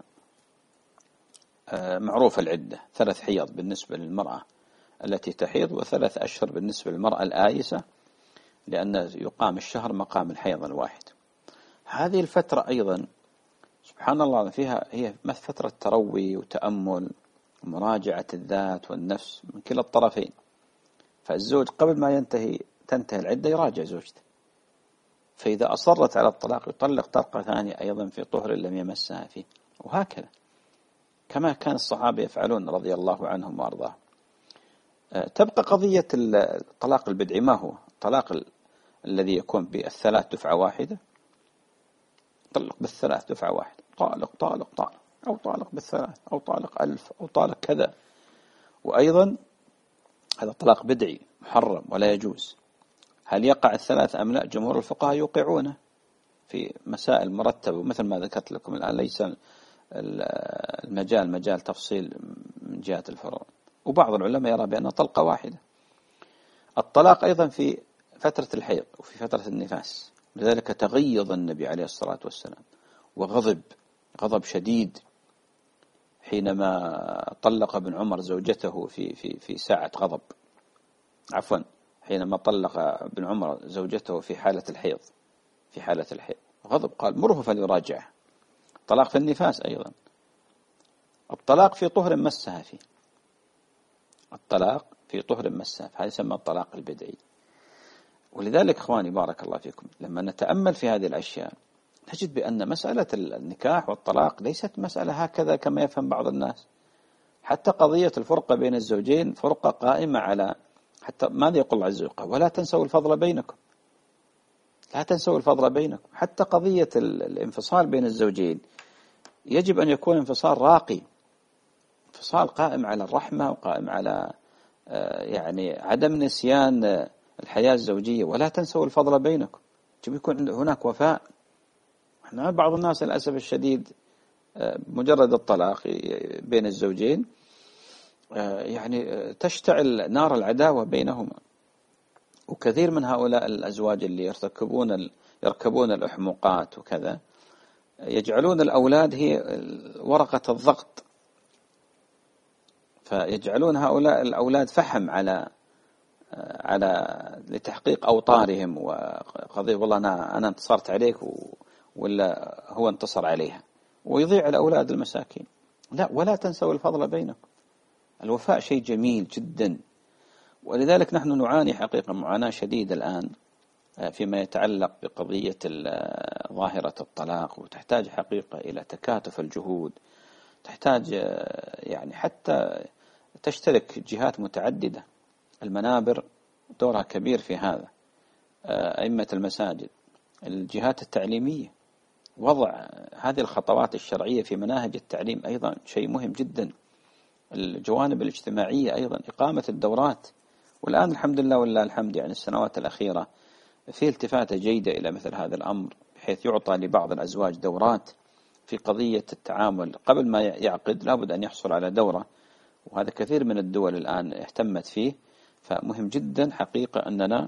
معروف العدة 3 حيض بالنسبة للمرأة التي تحيض، و3 أشهر بالنسبة للمرأة الآيسة، لأن يقام الشهر مقام الحيض الواحد. هذه الفترة أيضا سبحان الله فيها هي فترة تروي وتأمل ومراجعة الذات والنفس من كلا الطرفين. فالزوج قبل ما تنتهي العدة يراجع زوجته، فإذا أصرت على الطلاق يطلق طلقة ثانية أيضا في طهر لم يمسها فيه، وهكذا كما كان الصحابة يفعلون رضي الله عنهم وأرضاهم. تبقى قضية الطلاق البدعي. ما هو الطلاق الذي يكون بالثلاث دفعة واحدة؟ طلق بالثلاث دفعة واحدة، طالق طالق طالق، أو طالق بالثلاث، أو طالق 1000، أو طالق كذا. وأيضا هذا طلاق بدعي محرم ولا يجوز. هل يقع الثلاث أم لا؟ جمهور الفقهاء يوقعونه، في مسائل مرتبة، مثل ما ذكرت لكم الآن ليس المجال مجال تفصيل من جهة الفروع. وبعض العلماء يرى بأنها طلقة واحدة. الطلاق أيضا في فترة الحيض وفي فترة النفاس، لذلك تغيظ النبي عليه الصلاة والسلام غضب شديد حينما طلق ابن عمر زوجته في ساعة غضب، عفوا حينما طلق ابن عمر زوجته في حالة الحيض غضب، قال مره فليراجعه. الطلاق في النفاس أيضا، الطلاق في طهر مسها فيه، هذا يسمى الطلاق البدعي. ولذلك إخواني بارك الله فيكم، لما نتأمل في هذه الأشياء نجد بأن مسألة النكاح والطلاق ليست مسألة هكذا كما يفهم بعض الناس. حتى قضية الفرقة بين الزوجين فرقة قائمة على، حتى ماذا يقول الله عز وجل؟ ولا تنسوا الفضل بينكم، لا تنسوا الفضل بينكم. حتى قضية الانفصال بين الزوجين يجب أن يكون انفصال راقي، انفصال قائم على الرحمة وقائم على يعني عدم نسيان الحياة الزوجية. ولا تنسوا الفضل بينكم، يجب يكون هناك وفاء. احنا بعض الناس للأسف الشديد مجرد الطلاق بين الزوجين يعني تشتعل نار العداوة بينهما. وكثير من هؤلاء الأزواج اللي يركبون الأحمقات وكذا يجعلون الأولاد هي ورقة الضغط، فيجعلون هؤلاء الأولاد فحم على لتحقيق أوطارهم، وقضية والله أنا انتصرت عليك ولا هو انتصر عليها، ويضيع الأولاد المساكين. لا، ولا تنسوا الفضل بينكم. الوفاء شيء جميل جدا، ولذلك نحن نعاني حقيقة معاناة شديدة الآن فيما يتعلق بقضية ظاهرة الطلاق، وتحتاج حقيقة إلى تكاتف الجهود، تحتاج يعني حتى تشترك جهات متعددة. المنابر دورها كبير في هذا، أئمة المساجد، الجهات التعليمية، وضع هذه الخطوات الشرعية في مناهج التعليم أيضا شيء مهم جدا. الجوانب الاجتماعية أيضا، إقامة الدورات. والآن الحمد لله والله الحمد، يعني السنوات الأخيرة في التفاتة جيدة إلى مثل هذا الأمر، بحيث يعطى لبعض الأزواج دورات في قضية التعامل. قبل ما يعقد لابد أن يحصل على دورة، وهذا كثير من الدول الآن اهتمت فيه. فمهم جدا حقيقة أننا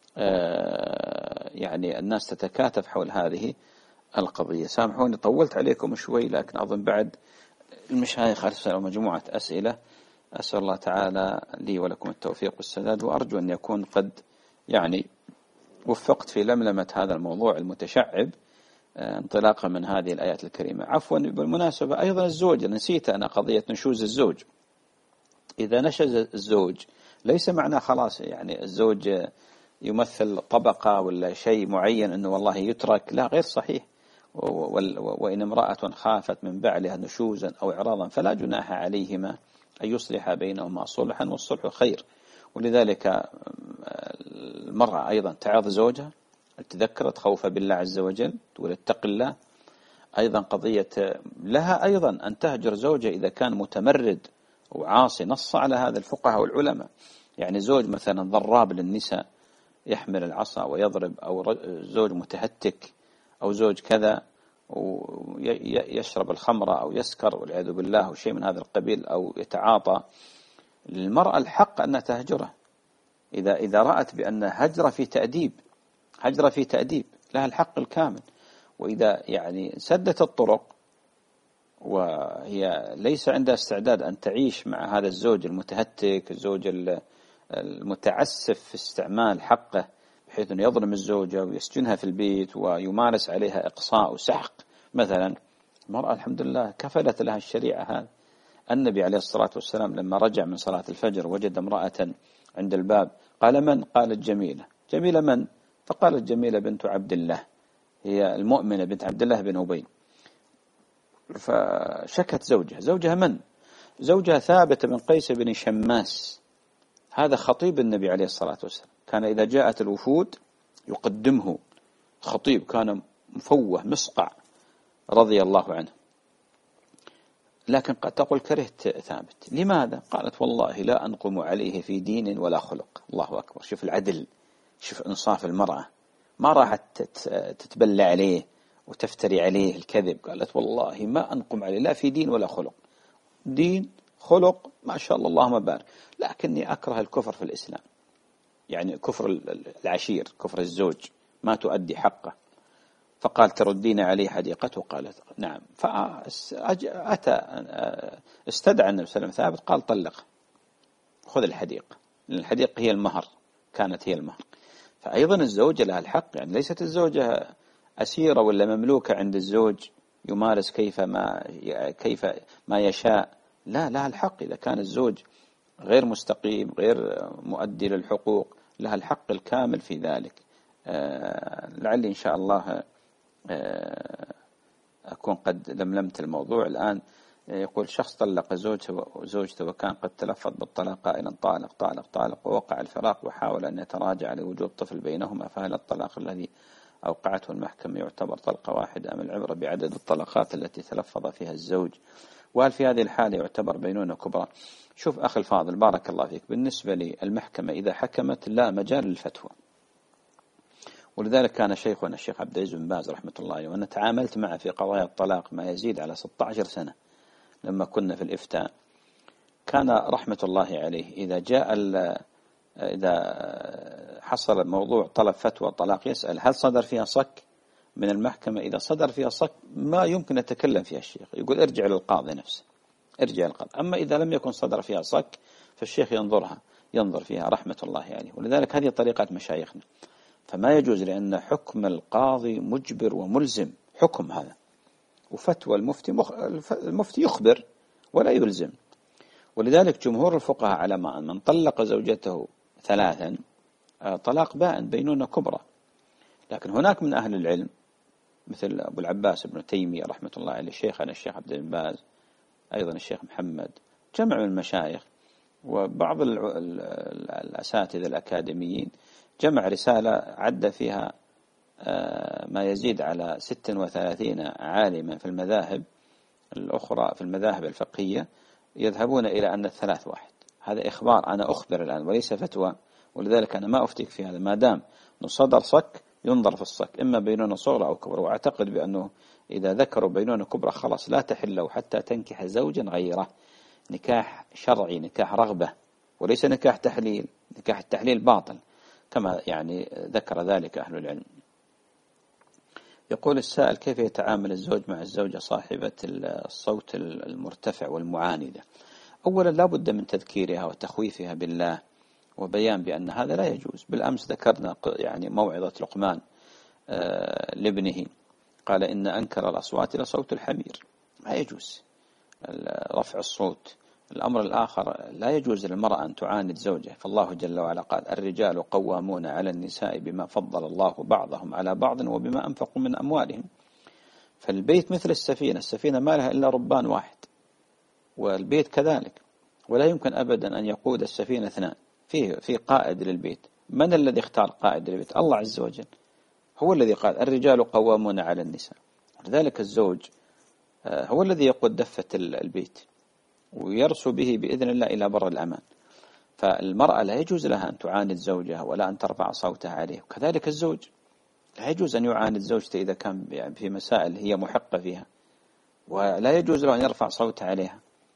يعني الناس تتكاتف حول هذه القضية. سامحوني طولت عليكم شوي، لكن أظن بعد المشايخ أرسلوا مجموعة أسئلة. أسأل الله تعالى لي ولكم التوفيق والسداد، وأرجو أن يكون قد يعني وفقت في لملمة هذا الموضوع المتشعب انطلاقا من هذه الآيات الكريمة. عفوا بالمناسبة أيضا الزوج، نسيت أنا قضية نشوز الزوج. إذا نشز الزوج ليس معناه خلاص يعني الزوج يمثل طبقة ولا شيء معين أنه والله يترك، لا، غير صحيح. وإن امرأة خافت من بعلها نشوزا أو إعراضا فلا جناح عليهما أن يصلح بينهما صلحا، والصلح خير. ولذلك المرأة أيضا تعظ زوجها، تذكرت خوف بالله عز وجل، تقول اتق الله. أيضا قضية لها أيضا أن تهجر زوجها إذا كان متمرد وعاصي، نص على هذا الفقهاء والعلماء. يعني زوج مثلا ضراب للنساء يحمل العصا ويضرب، أو زوج متهتك، أو زوج كذا ويشرب الخمر أو يسكر والعياذ بالله وشيء من هذا القبيل، أو يتعاطى، للمرأة الحق أن تهجره إذا رأت بأن هجر في تأديب لها الحق الكامل. وإذا يعني سدت الطرق وهي ليس عندها استعداد أن تعيش مع هذا الزوج المتهتك، الزوج المتعسف في استعمال حقه، بحيث أنه يظلم الزوجة ويسجنها في البيت ويمارس عليها إقصاء وسحق مثلا، المرأة الحمد لله كفلت لها الشريعة هذا. النبي عليه الصلاة والسلام لما رجع من صلاة الفجر وجد امرأة عند الباب، قال من؟ قالت جميلة. جميلة من؟ فقالت جميلة بنت عبد الله، هي المؤمنة بنت عبد الله بن أبي. فشكت زوجها من؟ زوجها ثابت بن قيس بن شماس، هذا خطيب النبي عليه الصلاة والسلام. كان إذا جاءت الوفود يقدمه خطيب، كان مفوه مصقع رضي الله عنه. لكن قد تقول كرهت ثابت، لماذا؟ قالت والله لا أنقم عليه في دين ولا خلق. الله أكبر، شوف العدل، شوف إنصاف المرأة، ما راحت تتبلى عليه وتفتري عليه الكذب. قالت والله ما أنقم عليه لا في دين ولا خلق، دين خلق ما شاء الله اللهم بارك، لكني أكره الكفر في الإسلام، يعني كفر العشير، كفر الزوج، ما تؤدي حقه. فقال تردين عليه حديقته؟ قالت نعم. فأتى استدعى النبي صلى الله عليه وسلم ثابت قال طلق، خذ الحديقة، لأن الحديقة هي المهر، كانت هي المهر. فأيضا الزوجة لها الحق، يعني ليست الزوجة أسيرة ولا مملوكة عند الزوج يمارس كيف ما يشاء، لا، لها الحق. إذا كان الزوج غير مستقيم غير مؤدي للحقوق لها الحق الكامل في ذلك. لعلي إن شاء الله أكون قد لملمت الموضوع الآن. يقول شخص طلق زوجته وكان قد تلفظ بالطلاق قائلا طالق طالق طالق، ووقع الفراق وحاول أن يتراجع لوجود طفل بينهما، فهل الطلاق الذي أوقعته المحكمة يعتبر طلقة واحدة أم العبرة بعدد الطلقات التي تلفظ فيها الزوج؟ وهل في هذه الحالة يعتبر بينونة كبرى؟ شوف أخي الفاضل بارك الله فيك، بالنسبة للمحكمة إذا حكمت لا مجال للفتوى، ولذلك كان شيخنا الشيخ عبد العزيز بن باز رحمة الله عليه، وأنا تعاملت معه في قضايا الطلاق ما يزيد على 16 سنة لما كنا في الإفتاء. كان رحمة الله عليه إذا حصل موضوع طلب فتوى طلاق يسأل هل صدر فيها صك من المحكمة؟ إذا صدر فيها صك ما يمكن يتكلم فيها الشيخ، يقول ارجع للقاضي نفسه، ارجع للقاضي. أما إذا لم يكن صدر فيها صك فالشيخ ينظر فيها رحمة الله عليه. ولذلك هذه طريقة مشايخنا، فما يجوز، لأن حكم القاضي مجبر وملزم، حكم هذا، وفتوى المفتي يخبر ولا يلزم. ولذلك جمهور الفقهاء على من طلق زوجته 3 طلاق بائن بينونة كبرى. لكن هناك من أهل العلم مثل أبو العباس ابن تيمية رحمة الله عليه، شيخنا الشيخ عبد العزيز بن باز، أيضا الشيخ محمد، جمع من المشايخ وبعض الأساتذة الأكاديميين، جمع رسالة عد فيها ما يزيد على 36 عالما في المذاهب الأخرى، في المذاهب الفقهية، يذهبون إلى أن 3 واحد. هذا إخبار، أنا أخبر الآن وليس فتوى، ولذلك أنا ما أفتيك في هذا. ما دام نصدر صك ينظر في الصك، إما بينونة صغرى أو كبرى. وأعتقد بأنه إذا ذكروا بينونة كبرى خلاص لا تحل حتى تنكح زوجا غيره، نكاح شرعي، نكاح رغبة، وليس نكاح تحليل. نكاح التحليل باطل كما يعني ذكر ذلك أهل العلم. يقول السائل كيف يتعامل الزوج مع الزوجة صاحبة الصوت المرتفع والمعاندة؟ أولا لا بد من تذكيرها وتخويفها بالله وبيان بأن هذا لا يجوز. بالأمس ذكرنا يعني موعظة لقمان لابنه، قال إن أنكر الأصوات لصوت الحمير، ما يجوز رفع الصوت. الأمر الآخر لا يجوز للمرأة أن تعاند زوجها، فالله جل وعلا قال الرجال قوامون على النساء بما فضل الله بعضهم على بعض وبما أنفقوا من أموالهم. فالبيت مثل السفينة ما لها إلا ربان واحد، والبيت كذلك، ولا يمكن أبدا أن يقود السفينة 2، في قائد للبيت. من الذي اختار قائد للبيت؟ الله عز وجل هو الذي قال الرجال قوامون على النساء. لذلك الزوج هو الذي يقود دفة البيت ويرسو به بإذن الله إلى بر الأمان. فالمرأة لا يجوز لها أن تعاند زوجها ولا أن ترفع صوتها عليه، وكذلك الزوج لا يجوز أن يعاند زوجته إذا كان يعني في مسائل هي محقة فيها، ولا يجوز له أن يرفع صوته عليها.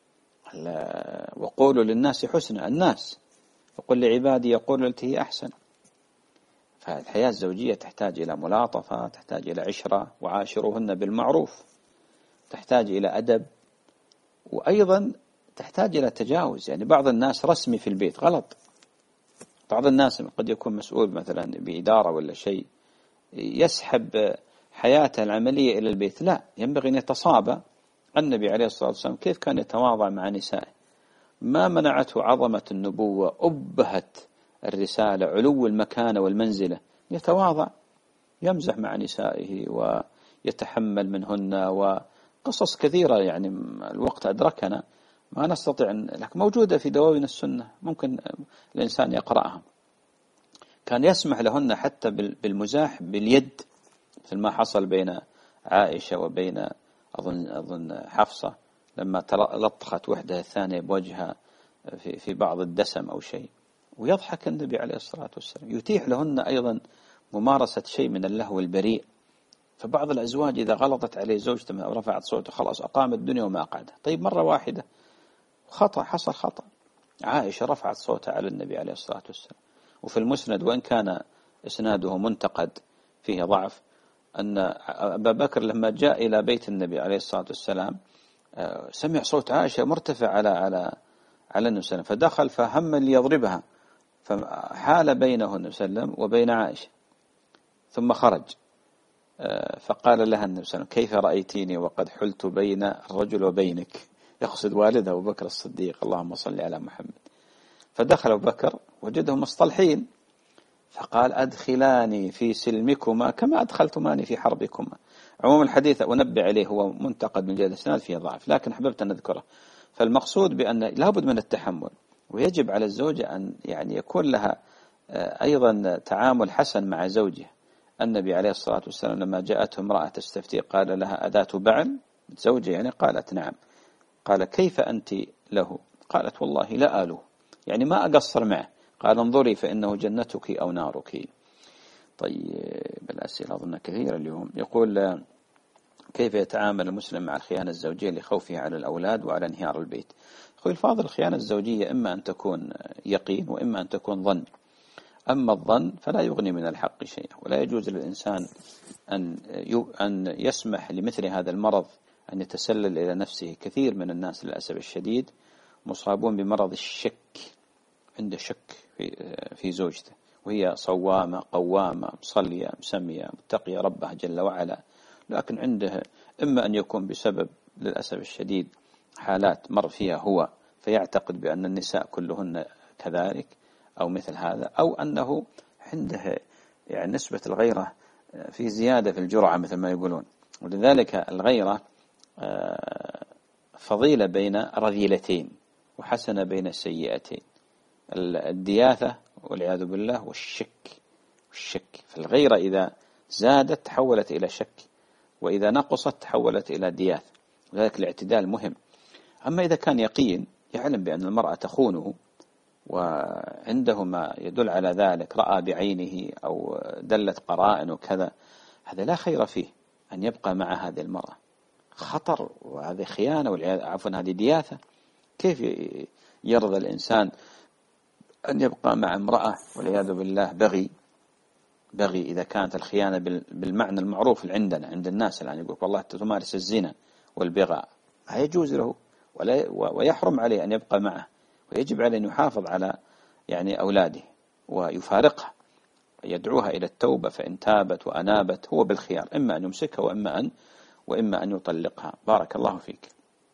وقولوا للناس حسنا، الناس وقل لعبادي يقول التي هي أحسن. فالحياة الزوجية تحتاج إلى ملاطفة، تحتاج إلى عشرة، وعاشروهن بالمعروف، تحتاج إلى أدب، وأيضا تحتاج إلى تجاوز. يعني بعض الناس رسمي في البيت غلط، بعض الناس قد يكون مسؤول مثلا بإدارة ولا شيء يسحب حياته العملية إلى البيت، لا، ينبغي أن يتصابى. النبي عليه الصلاة والسلام كيف كان يتواضع مع نسائه، ما منعته عظمة النبوة، أبهة الرسالة، علو المكانة والمنزلة، يتواضع، يمزح مع نسائه ويتحمل منهن، وقصص كثيرة يعني الوقت أدركنا ما نستطيع لكن موجودة في دواوين السنة، ممكن الإنسان يقرأها. كان يسمح لهن حتى بالمزاح باليد، مثل ما حصل بين عائشة وبين أظن حفصة لما لطخت وحدها الثانية بوجهها في بعض الدسم أو شيء، ويضحك النبي عليه الصلاة والسلام، يتيح لهن أيضا ممارسة شيء من اللهو البريء فبعض الأزواج إذا غلطت عليه زوجته أو رفعت صوته خلاص أقام الدنيا وما أقعدها. طيب مرة واحدة خطأ، حصل خطأ، عائشة رفعت صوتها على النبي عليه الصلاة والسلام. وفي المسند وإن كان إسناده منتقد فيه ضعف أن أبا بكر لما جاء إلى بيت النبي عليه الصلاة والسلام سمع صوت عائشة مرتفع على النبي صلى الله عليه وسلم، فدخل فهم ليضربها، فحال بينه النبي صلى الله عليه وسلم وبين عائشة، ثم خرج فقال لها النبي صلى الله عليه وسلم: كيف رأيتيني وقد حلت بين الرجل وبينك؟ يقصد والده أبو بكر الصديق، اللهم صل على محمد. فدخل أبو بكر وجدهم مصطلحين، فقال: أدخلاني في سلمكما كما أدخلتماني في حربكما. عموم الحديث أنبه عليه هو منتقد من جهة الإسناد فيه ضعف، لكن حببت أن أذكره. فالمقصود بأن لابد من التحمل، ويجب على الزوجة أن يعني يكون لها أيضا تعامل حسن مع زوجها. النبي عليه الصلاة والسلام لما جاءته امرأة تستفتي قال لها: أذات بعل؟ زوجة يعني؟ قالت: نعم. قال: كيف أنت له؟ قالت: والله لا آله، يعني ما أقصر معه. قال: انظري فإنه جنتك أو نارك. طيب الأسئلة أظن كثيرة اليوم. يقول: كيف يتعامل المسلم مع الخيانة الزوجية لخوفه على الأولاد وعلى انهيار البيت؟ أخوي الفاضل، الخيانة الزوجية إما أن تكون يقين وإما أن تكون ظن. أما الظن فلا يغني من الحق شيئا، ولا يجوز للإنسان أن يسمح لمثل هذا المرض أن يتسلل إلى نفسه. كثير من الناس للأسف الشديد مصابون بمرض الشك، عنده شك في زوجته، وهي صوامة قوامة مصلية مسمية متقية ربها جل وعلا، لكن عنده إما أن يكون بسبب للأسف الشديد حالات مر فيها هو فيعتقد بأن النساء كلهن كذلك أو مثل هذا، أو أنه عنده يعني نسبة الغيرة في زيادة في الجرعة مثل ما يقولون. ولذلك الغيرة فضيلة بين رذيلتين وحسنة بين سيئتين: الدياثة والعياذ بالله والشك. فالغيرة إذا زادت تحولت إلى شك، وإذا نقصت تحولت إلى دياثة، ولذلك الاعتدال مهم. أما إذا كان يقين يعلم بأن المرأة تخونه وعنده ما يدل على ذلك، رأى بعينه أو دلت قرائن وكذا، هذا لا خير فيه أن يبقى مع هذه المرأة، خطر، وهذه خيانة عفوا هذه دياثة. كيف يرضى الإنسان أن يبقى مع امرأة والعياذ بالله بغي إذا كانت الخيانة بالمعنى المعروف عندنا عند الناس الآن، يقول والله تمارس الزنا والبغاء، لا يجوز له ويحرم عليه أن يبقى معه، ويجب عليه أن يحافظ على يعني أولاده ويفارقها، يدعوها إلى التوبة، فإن تابت وأنابت هو بالخيار، إما أن يمسكها وإما أن يطلقها. بارك الله فيك.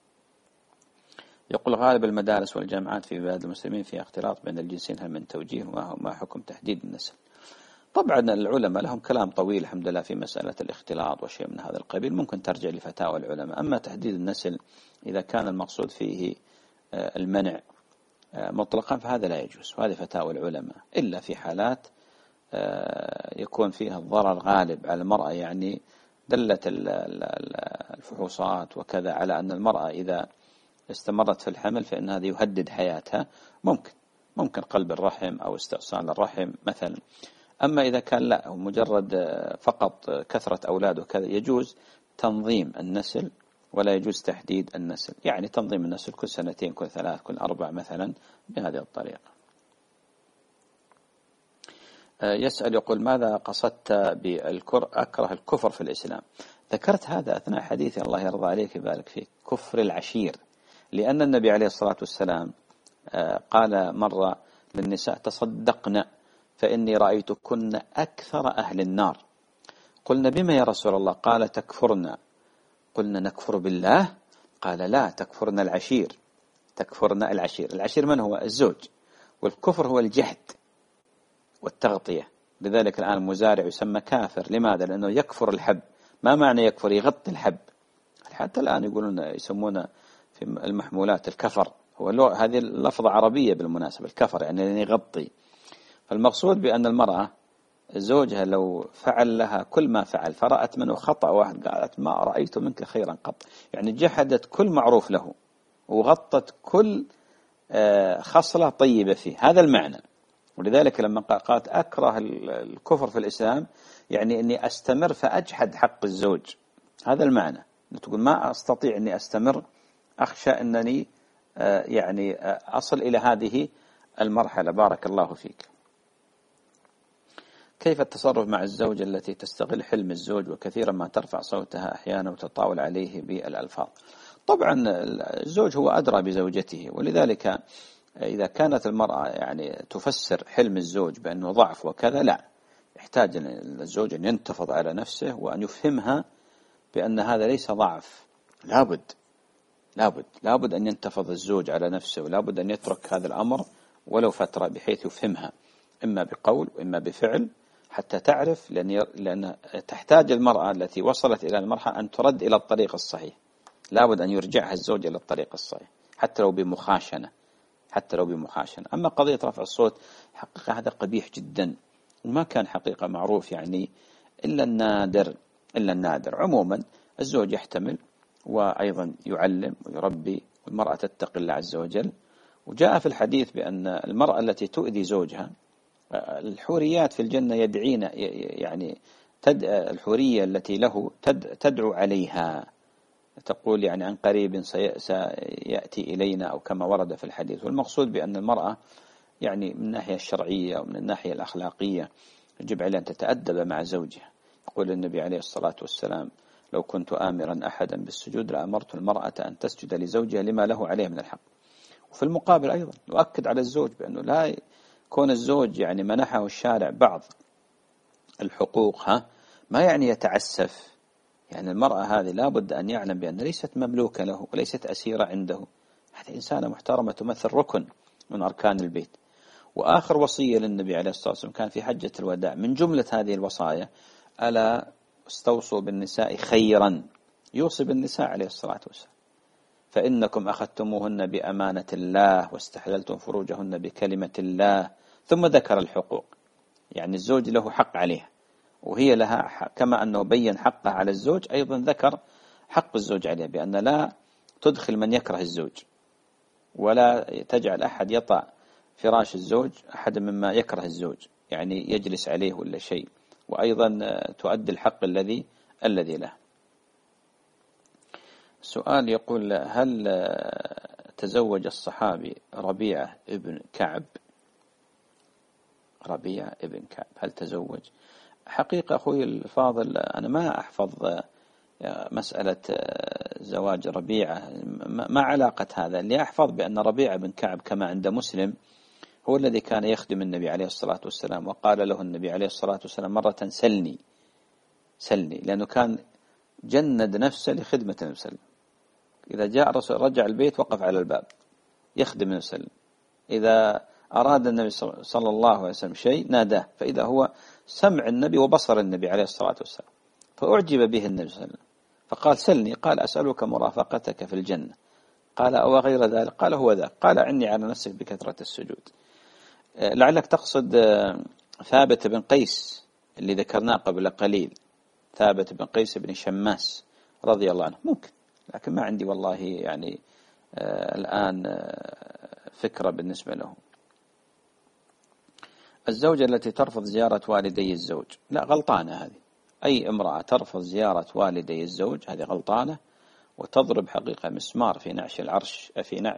يقول: غالب المدارس والجامعات في بلاد المسلمين فيها اختلاط بين الجنسين، هل من توجيه وما حكم تحديد النسل؟ طبعا العلماء لهم كلام طويل الحمد لله في مسألة الاختلاط وشيء من هذا القبيل، ممكن ترجع لفتاوى العلماء. أما تحديد النسل إذا كان المقصود فيه المنع مطلقا فهذا لا يجوز، وهذه فتاوى العلماء، إلا في حالات يكون فيها الضرر غالب على المرأة، يعني دلت الفحوصات وكذا على أن المرأة إذا استمرت في الحمل فإن هذا يهدد حياتها، ممكن قلب الرحم أو استئصال الرحم مثلا. أما إذا كان لا، مجرد فقط كثرة أولاد وكذا، يجوز تنظيم النسل ولا يجوز تحديد النسل، يعني تنظيم النسل كل 2 كل 3 كل 4 مثلا بهذه الطريقة. يسأل يقول: ماذا قصدت أكره الكفر في الإسلام؟ ذكرت هذا أثناء حديثي الله يرضى عليك يبارك فيك، كفر العشير، لأن النبي عليه الصلاة والسلام قال مرة للنساء: تصدقن فإني رأيتكن أكثر أهل النار. قلنا: بما يا رسول الله؟ قال: تكفرن. قلنا: نكفر بالله؟ قال: لا، تكفرن العشير. العشير من هو؟ الزوج. والكفر هو الجهد والتغطية، لذلك الآن المزارع يسمى كافر. لماذا؟ لأنه يكفر الحب. ما معنى يكفر؟ يغطي الحب. حتى الآن يقولون يسمونه في المحمولات الكفر، هذه لفظة عربية بالمناسبة، الكفر يعني يغطي. فالمقصود بأن المرأة زوجها لو فعل لها كل ما فعل فرأت منه خطأ واحد قالت: ما رأيت منك خيرا قط، يعني جحدت كل معروف له وغطت كل خصلة طيبة فيه، هذا المعنى. ولذلك لما قالت أكره الكفر في الإسلام، يعني أني أستمر فأجحد حق الزوج، هذا المعنى. تقول ما أستطيع أني أستمر، أخشى أنني يعني أصل إلى هذه المرحلة. بارك الله فيك. كيف التصرف مع الزوجة التي تستغل حلم الزوج وكثيرا ما ترفع صوتها أحيانا وتطاول عليه بالألفاظ؟ طبعا الزوج هو أدرى بزوجته، ولذلك إذا كانت المرأة يعني تفسر حلم الزوج بأنه ضعف وكذا، لا، يحتاج الزوج أن ينتفض على نفسه وأن يفهمها بأن هذا ليس ضعف. لابد أن ينتفض الزوج على نفسه، ولابد أن يترك هذا الأمر ولو فترة بحيث يفهمها إما بقول وإما بفعل حتى تعرف، لأن تحتاج المرأة التي وصلت إلى المرحلة أن ترد إلى الطريق الصحيح. لابد أن يرجعها الزوج إلى الطريق الصحيح حتى لو بمخاشنة. أما قضية رفع الصوت، حقيقة هذا قبيح جدا، وما كان حقيقة معروف يعني إلا النادر. عموما الزوج يحتمل وأيضا يعلم ويربي، والمرأة تتقي الله عز وجل. وجاء في الحديث بأن المرأة التي تؤذي زوجها، الحوريات في الجنة يدعين، يعني الحورية التي له تدعو عليها، تقول يعني عن قريب سيأتي إلينا، أو كما ورد في الحديث. والمقصود بأن المرأة يعني من الناحية الشرعية ومن الناحية الأخلاقية يجب عليها أن تتأدب مع زوجها. يقول النبي عليه الصلاة والسلام: لو كنت آمرا أحدا بالسجود لأمرت المرأة أن تسجد لزوجها لما له عليه من الحق. وفي المقابل أيضا يؤكد على الزوج بأنه لا يكون الزوج يعني منحه الشارع بعض الحقوق ما يعني يتعسف. يعني المرأة هذه لابد أن يعلم بأن ليست مملوكة له وليست أسيرة عنده، هذه إنسانة محترمة تمثل ركن من أركان البيت. وآخر وصية للنبي عليه الصلاة والسلام كان في حجة الوداع من جملة هذه الوصايا: ألا استوصوا بالنساء خيرا. يوصي بالنساء عليه الصلاة والسلام: فإنكم أخذتموهن بأمانة الله واستحللتم فروجهن بكلمة الله. ثم ذكر الحقوق، يعني الزوج له حق عليها وهي لها حق، كما أنه بين حقه على الزوج أيضا ذكر حق الزوج عليها، بأن لا تدخل من يكره الزوج، ولا تجعل أحد يطأ فراش الزوج أحد مما يكره الزوج، يعني يجلس عليه ولا شيء. وأيضا تؤدي الحق الذي له. سؤال يقول: هل تزوج الصحابي ربيعة ابن كعب؟ هل تزوج؟ حقيقة أخوي الفاضل أنا ما أحفظ مسألة زواج ربيعة، ما علاقة هذا. اللي أحفظ بأن ربيعة بن كعب كما عند مسلم هو الذي كان يخدم النبي عليه الصلاة والسلام، وقال له النبي عليه الصلاة والسلام مرة: سلني، لأنه كان جند نفسه لخدمة النبي صلى الله عليه وسلم. إذا جاء الرسول رجع البيت وقف على الباب يخدم النبي صلى الله عليه وسلم. إذا أراد النبي صلى الله عليه وسلم شيء ناداه، فإذا هو سمع النبي وبصر النبي عليه الصلاة والسلام، فأعجب به النبي صلى الله عليه وسلم فقال: سلني. قال: أسألك مرافقتك في الجنة. قال: أو غير ذلك؟ قال: هو ذاك. قال: عني على نفسك بكثرة السجود. لعلك تقصد ثابت بن قيس اللي ذكرناه قبل قليل، ثابت بن قيس بن شماس رضي الله عنه، ممكن، لكن ما عندي والله يعني الآن فكرة بالنسبة له. الزوجة التي ترفض زيارة والدي الزوج، لا، غلطانة هذه. أي امرأة ترفض زيارة والدي الزوج هذه غلطانة، وتضرب حقيقة مسمار في نعش العرش،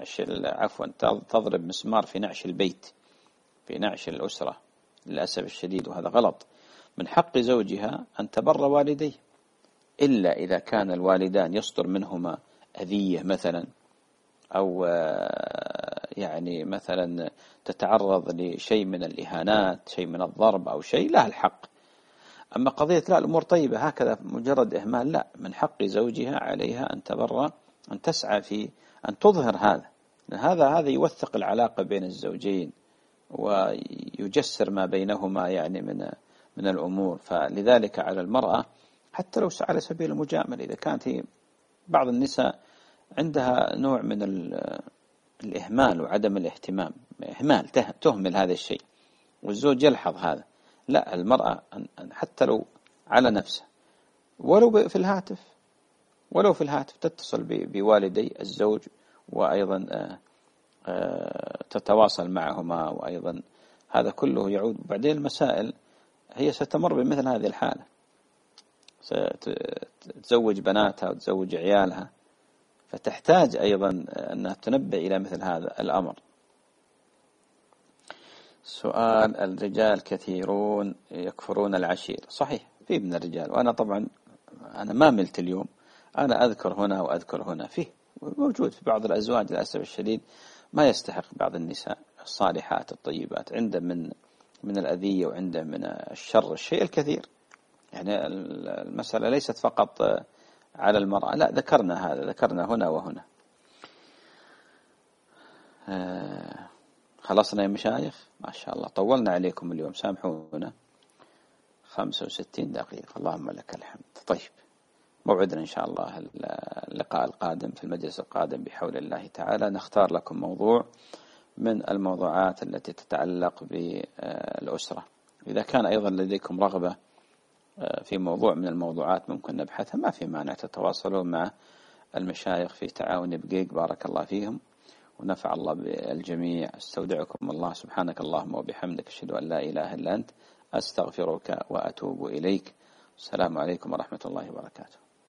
تضرب مسمار في نعش البيت، في نعش الأسرة، للأسف الشديد، وهذا غلط. من حق زوجها أن تبر والديه، إلا إذا كان الوالدان يصدر منهما أذية مثلا، أو يعني مثلا تتعرض لشيء من الإهانات، شيء من الضرب أو شيء، لا الحق. أما قضية لا الأمور طيبة هكذا مجرد إهمال، لا، من حق زوجها عليها أن تبر، أن تسعى في أن تظهر هذا، لأن هذا يوثق العلاقة بين الزوجين ويجسر ما بينهما يعني من الأمور. فلذلك على المرأة حتى لو على سبيل المجاملة، إذا كانت بعض النساء عندها نوع من الإهمال وعدم الاهتمام، إهمال، تهمل هذا الشيء، والزوج يلحظ هذا، لا، المرأة حتى لو على نفسها ولو في الهاتف تتصل بوالدي الزوج، وأيضا تتواصل معهما، وأيضا هذا كله يعود. بعدين المسائل هي ستمر بمثل هذه الحالة، ستتزوج بناتها وتزوج عيالها، فتحتاج أيضا أنها تنبه إلى مثل هذا الأمر. سؤال: الرجال كثيرون يكفرون العشير. صحيح، في من الرجال، وأنا طبعا أنا ما ملت اليوم، أنا أذكر هنا وأذكر هنا، فيه موجود في بعض الأزواج للأسف الشديد ما يستحق بعض النساء الصالحات الطيبات، عنده من الأذية وعنده من الشر الشيء الكثير. يعني المسألة ليست فقط على المرأة، لا، ذكرنا هذا، ذكرنا هنا وهنا. خلصنا يا مشايخ؟ ما شاء الله طولنا عليكم اليوم، سامحونا. 65 دقيقة، اللهم لك الحمد. طيب، موعدنا إن شاء الله اللقاء القادم في المجلس القادم بحول الله تعالى، نختار لكم موضوع من الموضوعات التي تتعلق بالأسرة. إذا كان أيضا لديكم رغبة في موضوع من الموضوعات ممكن نبحثها، ما في مانع تتواصلوا مع المشايخ في تعاون بقيق، بارك الله فيهم ونفع الله بالجميع. استودعكم الله، سبحانك اللهم وبحمدك، أشهد أن لا إله إلا أنت، أستغفرك وأتوب إليك. السلام عليكم ورحمة الله وبركاته.